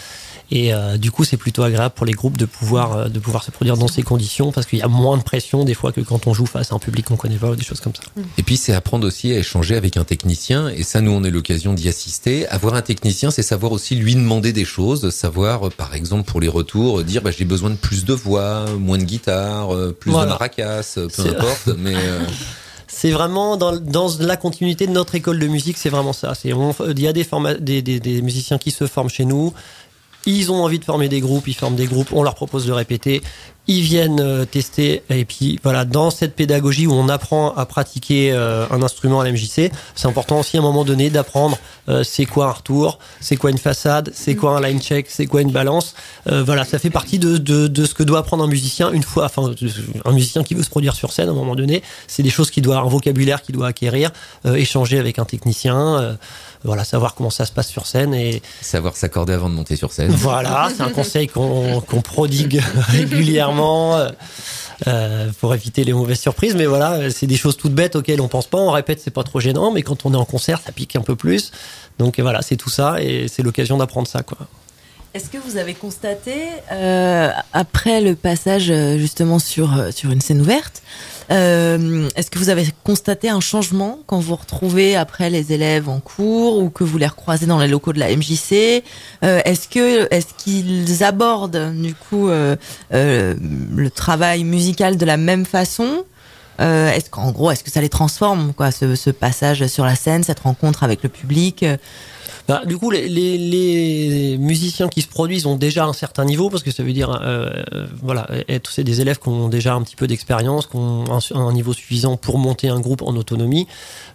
Et euh, du coup, c'est plutôt agréable pour les groupes de pouvoir, euh, de pouvoir se produire dans ces conditions parce qu'il y a moins de pression des fois que quand on joue face à un public qu'on connaît pas ou des choses comme ça. Et puis, c'est apprendre aussi à échanger avec un technicien. Et ça, nous, on a l'occasion d'y assister. Avoir un technicien, c'est savoir aussi lui demander des choses. Savoir, par exemple, pour les retours, dire bah, j'ai besoin de plus de voix, moins de guitare, plus voilà. de maracas, peu c'est... importe. Mais... Euh... C'est vraiment dans, dans la continuité de notre école de musique, c'est vraiment ça. C'est, on, il y a des, forma- des, des, des musiciens qui se forment chez nous, ils ont envie de former des groupes, ils forment des groupes, on leur propose de répéter, ils viennent euh, tester, et puis voilà, dans cette pédagogie où on apprend à pratiquer euh, un instrument à l'M J C, c'est important aussi à un moment donné d'apprendre euh, c'est quoi un retour, c'est quoi une façade, c'est quoi un line check, c'est quoi une balance. Euh, voilà, ça fait partie de, de, de ce que doit apprendre un musicien une fois, enfin un musicien qui veut se produire sur scène à un moment donné, c'est des choses qu'il doit, un vocabulaire qu'il doit acquérir, euh, échanger avec un technicien. Euh, Voilà, savoir comment ça se passe sur scène et savoir s'accorder avant de monter sur scène. Voilà, c'est un conseil qu'on, qu'on prodigue régulièrement euh, pour éviter les mauvaises surprises. Mais voilà, c'est des choses toutes bêtes auxquelles on pense pas. On répète, c'est pas trop gênant, mais quand on est en concert, ça pique un peu plus. Donc voilà, c'est tout ça et c'est l'occasion d'apprendre ça, quoi. Est-ce que vous avez constaté, euh, après le passage justement sur, sur une scène ouverte, euh, est-ce que vous avez constaté un changement quand vous retrouvez après les élèves en cours ou que vous les recroisez dans les locaux de la M J C? euh, Est-ce que, est-ce qu'ils abordent du coup euh, euh, le travail musical de la même façon? Euh, est-ce qu'en gros, est-ce que ça les transforme, quoi, ce, ce passage sur la scène, cette rencontre avec le public? Bah, du coup, les, les, les musiciens qui se produisent ont déjà un certain niveau, parce que ça veut dire, euh, voilà, être, c'est des élèves qui ont déjà un petit peu d'expérience, qui ont un, un niveau suffisant pour monter un groupe en autonomie.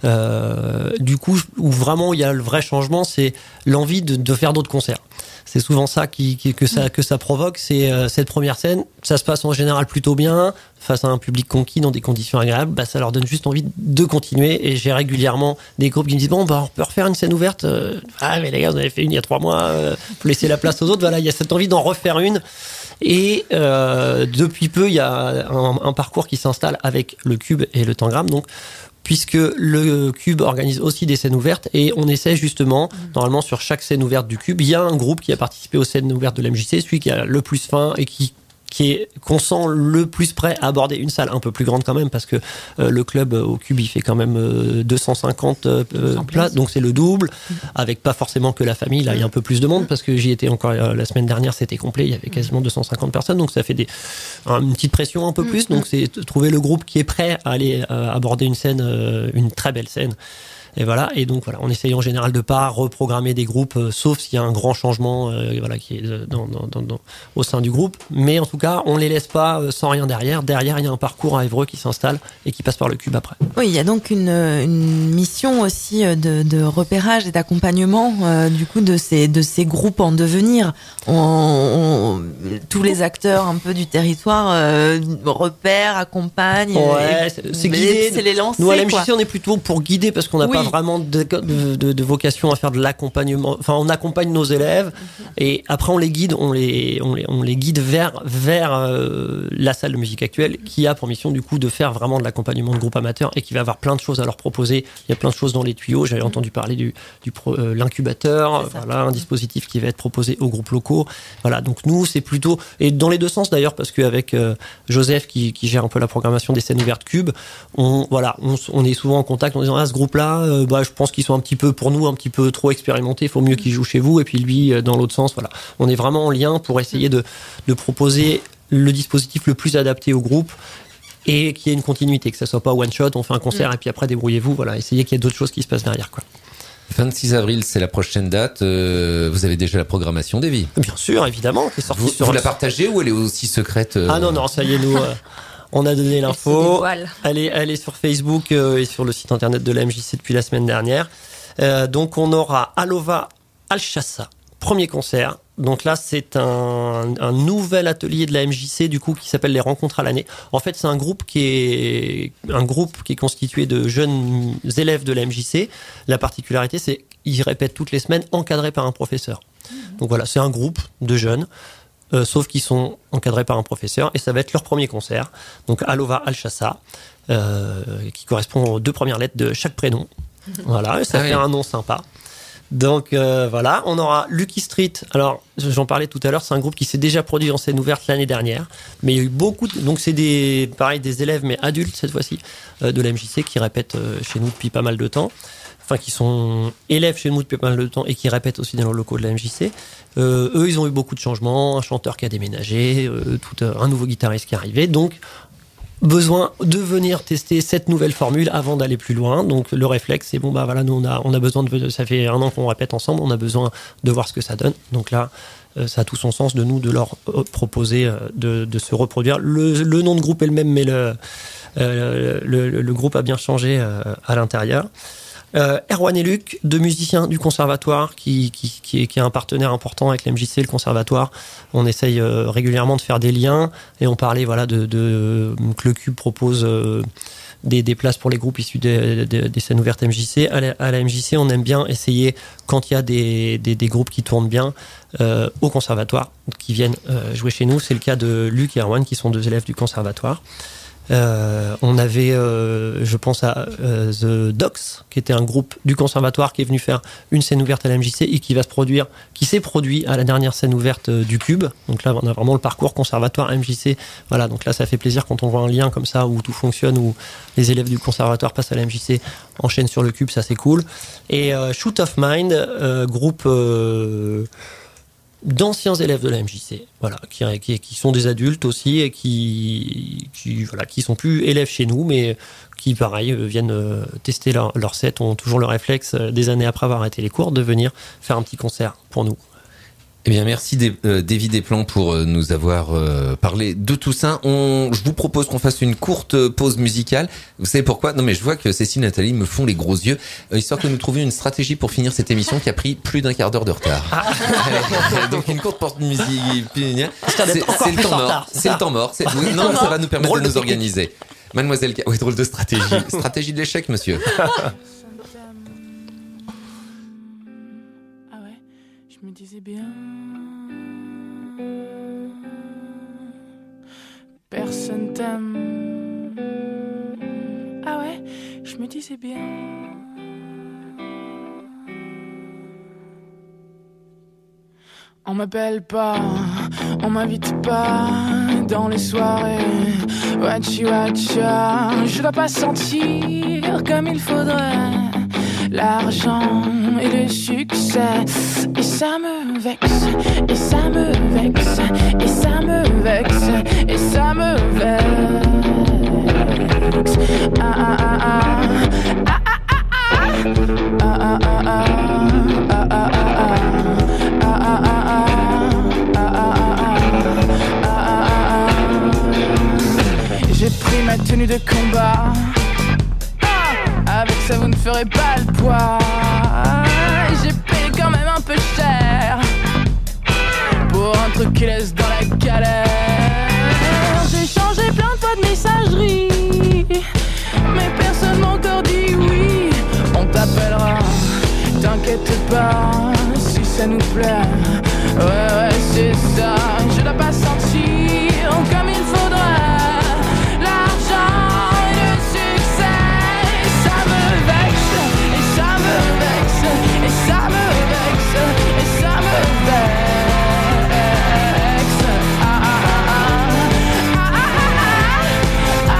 Euh, du coup, où vraiment il y a le vrai changement, c'est l'envie de, de faire d'autres concerts. C'est souvent ça qui, qui que ça que ça provoque. C'est euh, cette première scène, ça se passe en général plutôt bien face à un public conquis dans des conditions agréables. Bah, ça leur donne juste envie de continuer. Et j'ai régulièrement des groupes qui me disent bon, bah on peut refaire une scène ouverte. Euh, ah mais les gars, vous en avez fait une il y a trois mois. Euh, faut laisser la place aux autres. Voilà, il y a cette envie d'en refaire une. Et euh, depuis peu, il y a un, un parcours qui s'installe avec le Cube et le Tangram. Donc puisque le Cube organise aussi des scènes ouvertes et on essaie justement, normalement sur chaque scène ouverte du Cube, il y a un groupe qui a participé aux scènes ouvertes de l'M J C, celui qui a le plus faim et qui qui est qu'on sent le plus prêt à aborder une salle un peu plus grande quand même, parce que euh, le club euh, au Cube il fait quand même euh, deux cent cinquante euh, places, donc c'est le double, mmh. avec pas forcément que la famille, là il y a un peu plus de monde, parce que j'y étais encore euh, la semaine dernière, c'était complet, il y avait quasiment deux cent cinquante personnes, donc ça fait des, une petite pression un peu plus, donc c'est trouver le groupe qui est prêt à aller euh, aborder une scène, euh, une très belle scène. Et voilà, et donc voilà, on essaye en général de pas reprogrammer des groupes, euh, sauf s'il y a un grand changement, euh, voilà, qui est dans, dans, dans, dans, au sein du groupe. Mais en tout cas, on les laisse pas euh, sans rien derrière. Derrière, il y a un parcours à Évreux qui s'installe et qui passe par le Cube après. Oui, il y a donc une, une mission aussi de, de repérage et d'accompagnement euh, du coup de ces de ces groupes en devenir. On, on, tous les acteurs un peu du territoire euh, repèrent, accompagnent. Ouais, et, c'est, c'est guidé. C'est les lancer. Nous à l'M J C, on est plutôt pour guider parce qu'on n'a oui. pas vraiment de, de, de, de vocation à faire de l'accompagnement. Enfin, on accompagne nos élèves mm-hmm. et après on les guide, on les, on les, on les guide vers, vers euh, la salle de musique actuelle qui a pour mission du coup de faire vraiment de l'accompagnement de groupes amateurs et qui va avoir plein de choses à leur proposer. Il y a plein de choses dans les tuyaux. J'avais mm-hmm. entendu parler du, du pro, euh, l'incubateur, voilà, un dispositif qui va être proposé aux groupes locaux. Voilà, donc nous c'est plutôt, et dans les deux sens d'ailleurs, parce qu'avec euh, Joseph qui, qui gère un peu la programmation des scènes ouvertes Cube, on, voilà, on, on est souvent en contact en disant ah ce groupe-là, euh, bah, je pense qu'ils sont un petit peu, pour nous, un petit peu trop expérimentés, il faut mieux qu'ils jouent chez vous, et puis lui, dans l'autre sens, voilà. On est vraiment en lien pour essayer de, de proposer le dispositif le plus adapté au groupe, et qu'il y ait une continuité, que ça soit pas one shot, on fait un concert, mmh. et puis après, débrouillez-vous, voilà, essayez qu'il y ait d'autres choses qui se passent derrière, quoi. vingt-six avril, c'est la prochaine date. Euh, vous avez déjà la programmation d'Evie? Bien sûr, évidemment. Qui est sortie vous sur vous la partagez ou elle est aussi secrète euh... Ah non, non, ça y est, nous... Euh... On a donné l'info. Elle est, elle est sur Facebook euh, et sur le site internet de la M J C depuis la semaine dernière. Euh, donc on aura Alova Al-Chassa, premier concert. Donc là c'est un, un nouvel atelier de la M J C du coup qui s'appelle les Rencontres à l'année. En fait c'est un groupe qui est un groupe qui est constitué de jeunes élèves de la M J C. La particularité c'est qu'ils répètent toutes les semaines encadrés par un professeur. Donc voilà, c'est un groupe de jeunes. Euh, sauf qu'ils sont encadrés par un professeur, et ça va être leur premier concert. Donc Alova Al-Chassa, euh, qui correspond aux deux premières lettres de chaque prénom. Voilà, et ça ah fait oui. un nom sympa. Donc euh, voilà, on aura Lucky Street. Alors j'en parlais tout à l'heure, c'est un groupe qui s'est déjà produit en scène ouverte l'année dernière, mais il y a eu beaucoup de... donc c'est des pareil des élèves mais adultes cette fois-ci euh, de la M J C qui répètent euh, chez nous depuis pas mal de temps, enfin qui sont élèves chez nous depuis pas mal de temps et qui répètent aussi dans le locaux de la M J C. Euh, eux ils ont eu beaucoup de changements, un chanteur qui a déménagé, euh, tout euh, un nouveau guitariste qui est arrivé, donc besoin de venir tester cette nouvelle formule avant d'aller plus loin. Donc le réflexe, c'est bon, bah voilà, nous on a, on a besoin de, ça fait un an qu'on répète ensemble, on a besoin de voir ce que ça donne. Donc là, euh, ça a tout son sens de nous de leur euh, proposer euh, de, de se reproduire. Le, le nom de groupe est le même, mais le, euh, le, le, le groupe a bien changé euh, à l'intérieur. Euh, Erwan et Luc, deux musiciens du conservatoire qui, qui, qui, est, qui est un partenaire important avec l'M J C, le conservatoire. On essaye euh, régulièrement de faire des liens et on parlait voilà, de, de, que le Cube propose euh, des, des places pour les groupes issus des, des, des scènes ouvertes M J C. À la, à la M J C, on aime bien essayer, quand il y a des, des, des groupes qui tournent bien, euh, au conservatoire, qui viennent euh, jouer chez nous. C'est le cas de Luc et Erwan, qui sont deux élèves du conservatoire. Euh, on avait, euh, je pense à euh, The Docs, qui était un groupe du conservatoire qui est venu faire une scène ouverte à la M J C et qui va se produire, qui s'est produit à la dernière scène ouverte euh, du Cube. Donc là, on a vraiment le parcours conservatoire M J C. Voilà, donc là, ça fait plaisir quand on voit un lien comme ça où tout fonctionne, où les élèves du conservatoire passent à la M J C, enchaînent sur le Cube, ça c'est cool. Et euh, Shoot of Mind, euh, groupe euh, d'anciens élèves de la M J C, voilà, qui, qui, qui sont des adultes aussi et qui, qui, voilà, qui sont plus élèves chez nous, mais qui, pareil, viennent tester leur, leur set, ont toujours le réflexe, des années après avoir arrêté les cours, de venir faire un petit concert pour nous. Eh bien, merci euh, Davy Desplan pour euh, nous avoir euh, parlé de tout ça. On, je vous propose qu'on fasse une courte pause musicale. Vous savez pourquoi ? Non, mais je vois que Cécile et Nathalie me font les gros yeux, euh, histoire que nous trouvions une stratégie pour finir cette émission qui a pris plus d'un quart d'heure de retard. Ah. Donc une courte pause musicale. C'est, c'est, c'est le temps mort. C'est le temps mort. C'est, oui, non, ça va nous permettre drôle de nous organiser. Mademoiselle, oui, drôle de stratégie. Stratégie de l'échec, monsieur. Ah ouais, je me disais bien. Personne t'aime. Ah ouais, je me disais bien. On m'appelle pas, on m'invite pas dans les soirées. Wachi wacha, je dois pas sentir comme il faudrait l'argent et le succès. Et ça me vexe, et ça me vexe, et ça me vexe, et ça me vexe. Ah ah ah ah, ah ah ah ah, ah ah ah ah, ah ah ah ah. J'ai pris ma tenue de combat. Ah, avec ça vous ne ferez pas le poids. J'ai payé quand même un peu cher pour un truc qui laisse dans la galère. J'ai changé plein de fois de messagerie, mais personne m'a encore dit oui. On t'appellera, t'inquiète pas, si ça nous plaît. Ouais ouais c'est ça, je dois pas sentir comme il faudrait l'argent et le succès. Et ça me vexe, et ça me vexe, et ça me vexe, et ça me vexe. Ah ah ah ah, ah ah ah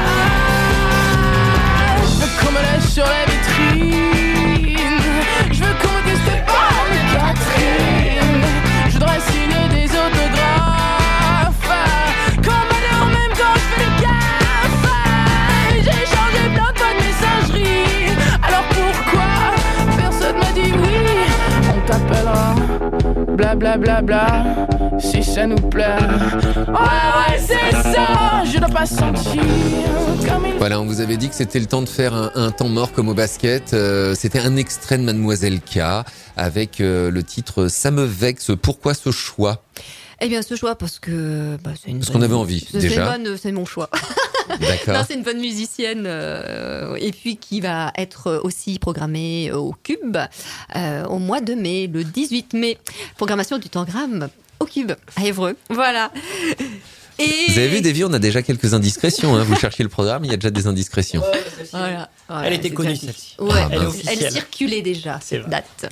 ah. Je veux qu'on me laisse sur la vitrine, je veux qu'on me dise t'es bonne Catherine. Je voudrais signer des autographes, qu'on m'aide en même temps je fais le gaffe. J'ai changé plein de fois de messagerie, alors pourquoi personne m'a dit oui? On t'appellera, bla bla bla bla, si ça nous plaît. Ouais ouais c'est ça, je dois pas sentir comme il... Voilà, on vous avait dit que c'était le temps de faire un, un temps mort comme au basket. Euh, c'était un extrait de Mademoiselle K avec euh, le titre « Ça me vexe ». Pourquoi ce choix ? Eh bien, ce choix, parce que bah, c'est une Parce bonne... qu'on avait envie, c'est déjà. Une bonne, c'est mon choix. D'accord. Non, c'est une bonne musicienne, euh, et puis qui va être aussi programmée au Cube euh, au mois de mai, le dix-huit mai. Programmation du Tangram au Cube, à Évreux. Voilà. Et... Vous avez vu, Davy, on a déjà quelques indiscrétions. Hein. Vous cherchiez le programme, il y a déjà des indiscrétions. Voilà. Elle était connue, celle-ci. Ouais, Ah, elle, mince. elle circulait déjà, cette date.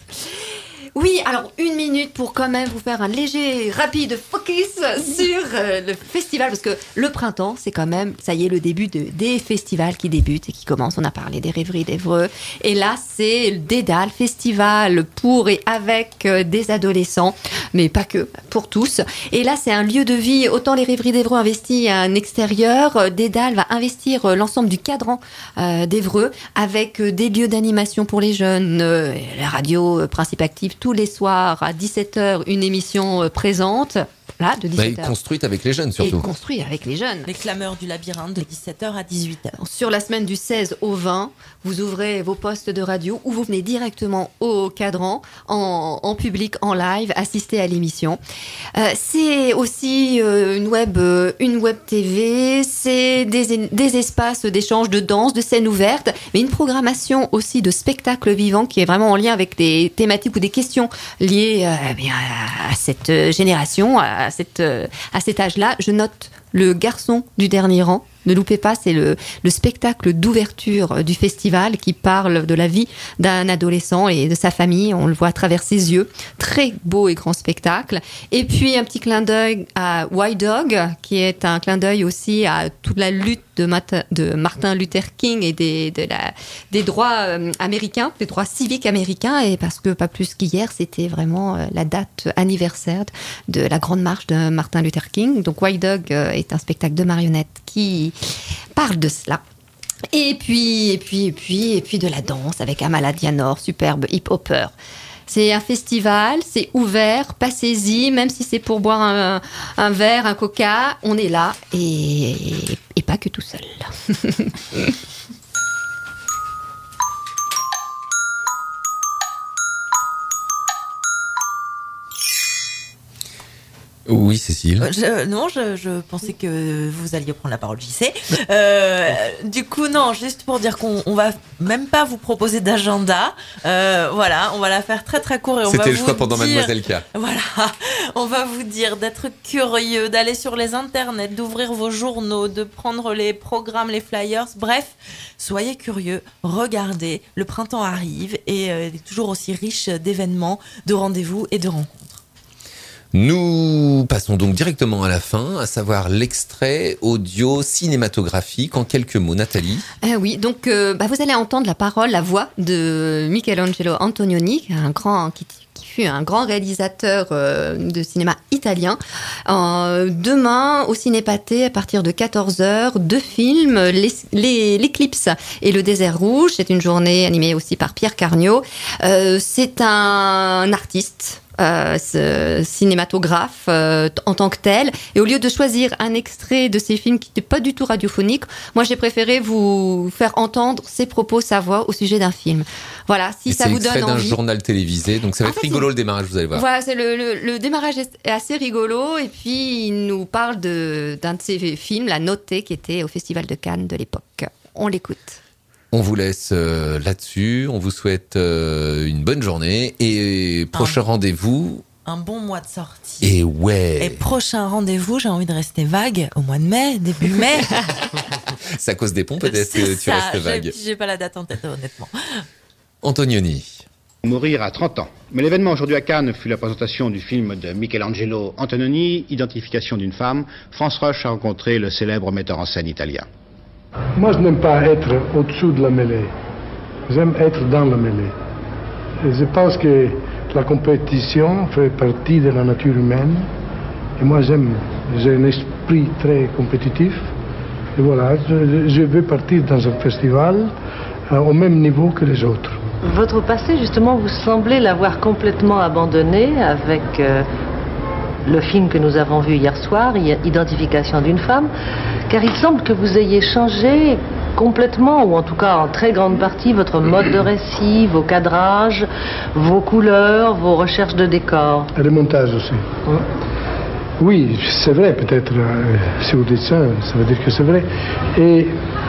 Oui, alors une minute pour quand même vous faire un léger, rapide focus sur euh, le festival, parce que le printemps, c'est quand même, ça y est, le début de, des festivals qui débutent et qui commencent. On a parlé des Rêveries d'Évreux, et là, c'est le Dédale Festival pour et avec euh, des adolescents, mais pas que, pour tous. Et là, c'est un lieu de vie. Autant les Rêveries d'Évreux investit un extérieur, euh, Dédale va investir euh, l'ensemble du cadran euh, d'Évreux avec euh, des lieux d'animation pour les jeunes, euh, la radio euh, Principe Actif, tous les soirs à dix-sept heures, une émission euh, présente, là, de dix-sept heures. Bah, construite avec les jeunes, surtout. Et construite avec les jeunes. Les clameurs du labyrinthe de dix-sept heures à dix-huit heures. Sur la semaine du seize au vingt, vous ouvrez vos postes de radio ou vous venez directement au cadran, en, en public, en live, assister à l'émission. Euh, c'est aussi euh, une web, euh, une web T V, c'est des, des espaces d'échange, de danse, de scènes ouvertes, mais une programmation aussi de spectacles vivants qui est vraiment en lien avec des thématiques ou des questions liées euh, bien, à cette génération, à, cette, à cet âge-là. Je note Le garçon du dernier rang. Ne loupez pas, c'est le, le spectacle d'ouverture du festival qui parle de la vie d'un adolescent et de sa famille. On le voit à travers ses yeux. Très beau et grand spectacle. Et puis un petit clin d'œil à White Dog, qui est un clin d'œil aussi à toute la lutte de, Mat- de Martin Luther King et des, de la, des droits euh, américains, des droits civiques américains. Et parce que pas plus qu'hier, c'était vraiment euh, la date anniversaire de la grande marche de Martin Luther King. Donc White Dog euh, est un spectacle de marionnettes qui parle de cela. Et puis, et puis, et puis, et puis de la danse avec Amala Dianor, superbe hip-hopper. C'est un festival, c'est ouvert, passez-y, même si c'est pour boire un, un verre, un coca, on est là et, et pas que tout seul. Oui, Cécile. Je, non, je, je pensais que vous alliez prendre la parole, J C. Euh, du coup, non, juste pour dire qu'on on va même pas vous proposer d'agenda. Euh, voilà, on va la faire très très court et on va vous dire... C'était le choix pendant Mademoiselle K. Voilà, on va vous dire d'être curieux, d'aller sur les internets, d'ouvrir vos journaux, de prendre les programmes, les flyers. Bref, soyez curieux, regardez. Le printemps arrive et euh, il est toujours aussi riche d'événements, de rendez-vous et de rencontres. Nous passons donc directement à la fin, à savoir l'extrait audio cinématographique. En quelques mots, Nathalie. Eh oui, donc euh, bah, vous allez entendre la parole, la voix de Michelangelo Antonioni, un grand, qui, qui fut un grand réalisateur euh, de cinéma italien. Euh, demain, au Ciné Pathé, à partir de quatorze heures, deux films, les, les, L'Éclipse et Le Désert Rouge. C'est une journée animée aussi par Pierre Carniot. Euh, c'est un, un artiste. Euh, ce cinématographe euh, en tant que tel, et au lieu de choisir un extrait de ces films qui n'étaient pas du tout radiophoniques, moi j'ai préféré vous faire entendre ses propos, sa voix au sujet d'un film. Voilà, si et ça vous donne envie. C'est extrait d'un journal télévisé, donc ça va en être fait, rigolo le démarrage, vous allez voir. Voilà, c'est le, le, le démarrage est assez rigolo, et puis il nous parle de, d'un de ses films, La Notée, qui était au Festival de Cannes de l'époque. On l'écoute. On vous laisse euh, là-dessus. On vous souhaite euh, une bonne journée et prochain un, rendez-vous. Un bon mois de sortie. Et ouais. Et prochain rendez-vous, j'ai envie de rester vague au mois de mai, début mai. C'est à cause des ponts peut-être que tu ça, restes vague. J'ai, j'ai pas la date en tête honnêtement. Antonioni. Mourir à trente ans. Mais l'événement aujourd'hui à Cannes fut la présentation du film de Michelangelo Antonioni, Identification d'une femme. France Roche a rencontré le célèbre metteur en scène italien. Moi, je n'aime pas être au-dessous de la mêlée. J'aime être dans la mêlée. Et je pense que la compétition fait partie de la nature humaine. Et moi, j'aime, j'ai un esprit très compétitif. Et voilà, je, je veux partir dans un festival euh, au même niveau que les autres. Votre passé, justement, vous semblez l'avoir complètement abandonné avec... Euh... le film que nous avons vu hier soir, Identification d'une femme, car il semble que vous ayez changé complètement, ou en tout cas en très grande partie, votre mode de récit, vos cadrages, vos couleurs, vos recherches de décors. Et le montage aussi. Oui, c'est vrai, peut-être, euh, si vous dites ça, ça veut dire que c'est vrai. Et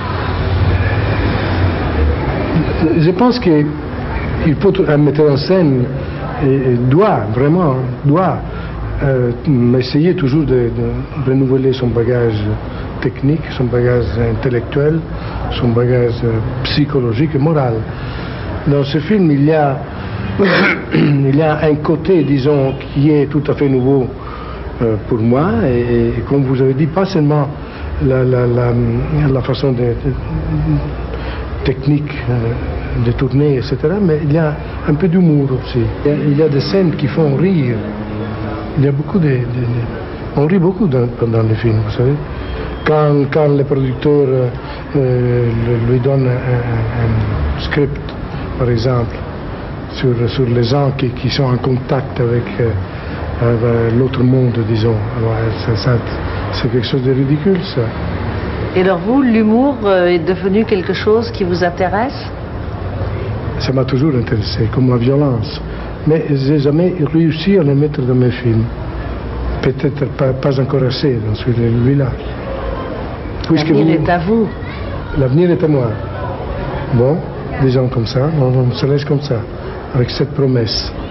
je pense qu'il faut un metteur en scène et, et doit, vraiment, doit euh, essayer toujours de, de renouveler son bagage technique, son bagage intellectuel, son bagage psychologique et moral. Dans ce film, il y a, il y a un côté, disons, qui est tout à fait nouveau euh, pour moi, et, et comme vous avez dit, pas seulement la, la, la, la façon de, de, technique euh, de tourner, et cetera, mais il y a un peu d'humour aussi. Il y, a, il y a des scènes qui font rire. Il y a beaucoup de... de, de on rit beaucoup dans, pendant les films, vous savez. Quand, quand le producteur euh, euh, lui donne un, un, un script, par exemple, sur, sur les gens qui, qui sont en contact avec, euh, avec l'autre monde, disons. Alors, ça, ça, c'est quelque chose de ridicule, ça. Et alors vous, l'humour euh, est devenu quelque chose qui vous intéresse? Ça m'a toujours intéressé, comme la violence. Mais je n'ai jamais réussi à le mettre dans mes films. Peut-être pas, pas encore assez dans celui-là. L'avenir est à vous. L'avenir est à moi. Bon, disons comme ça, on, on se laisse comme ça, avec cette promesse.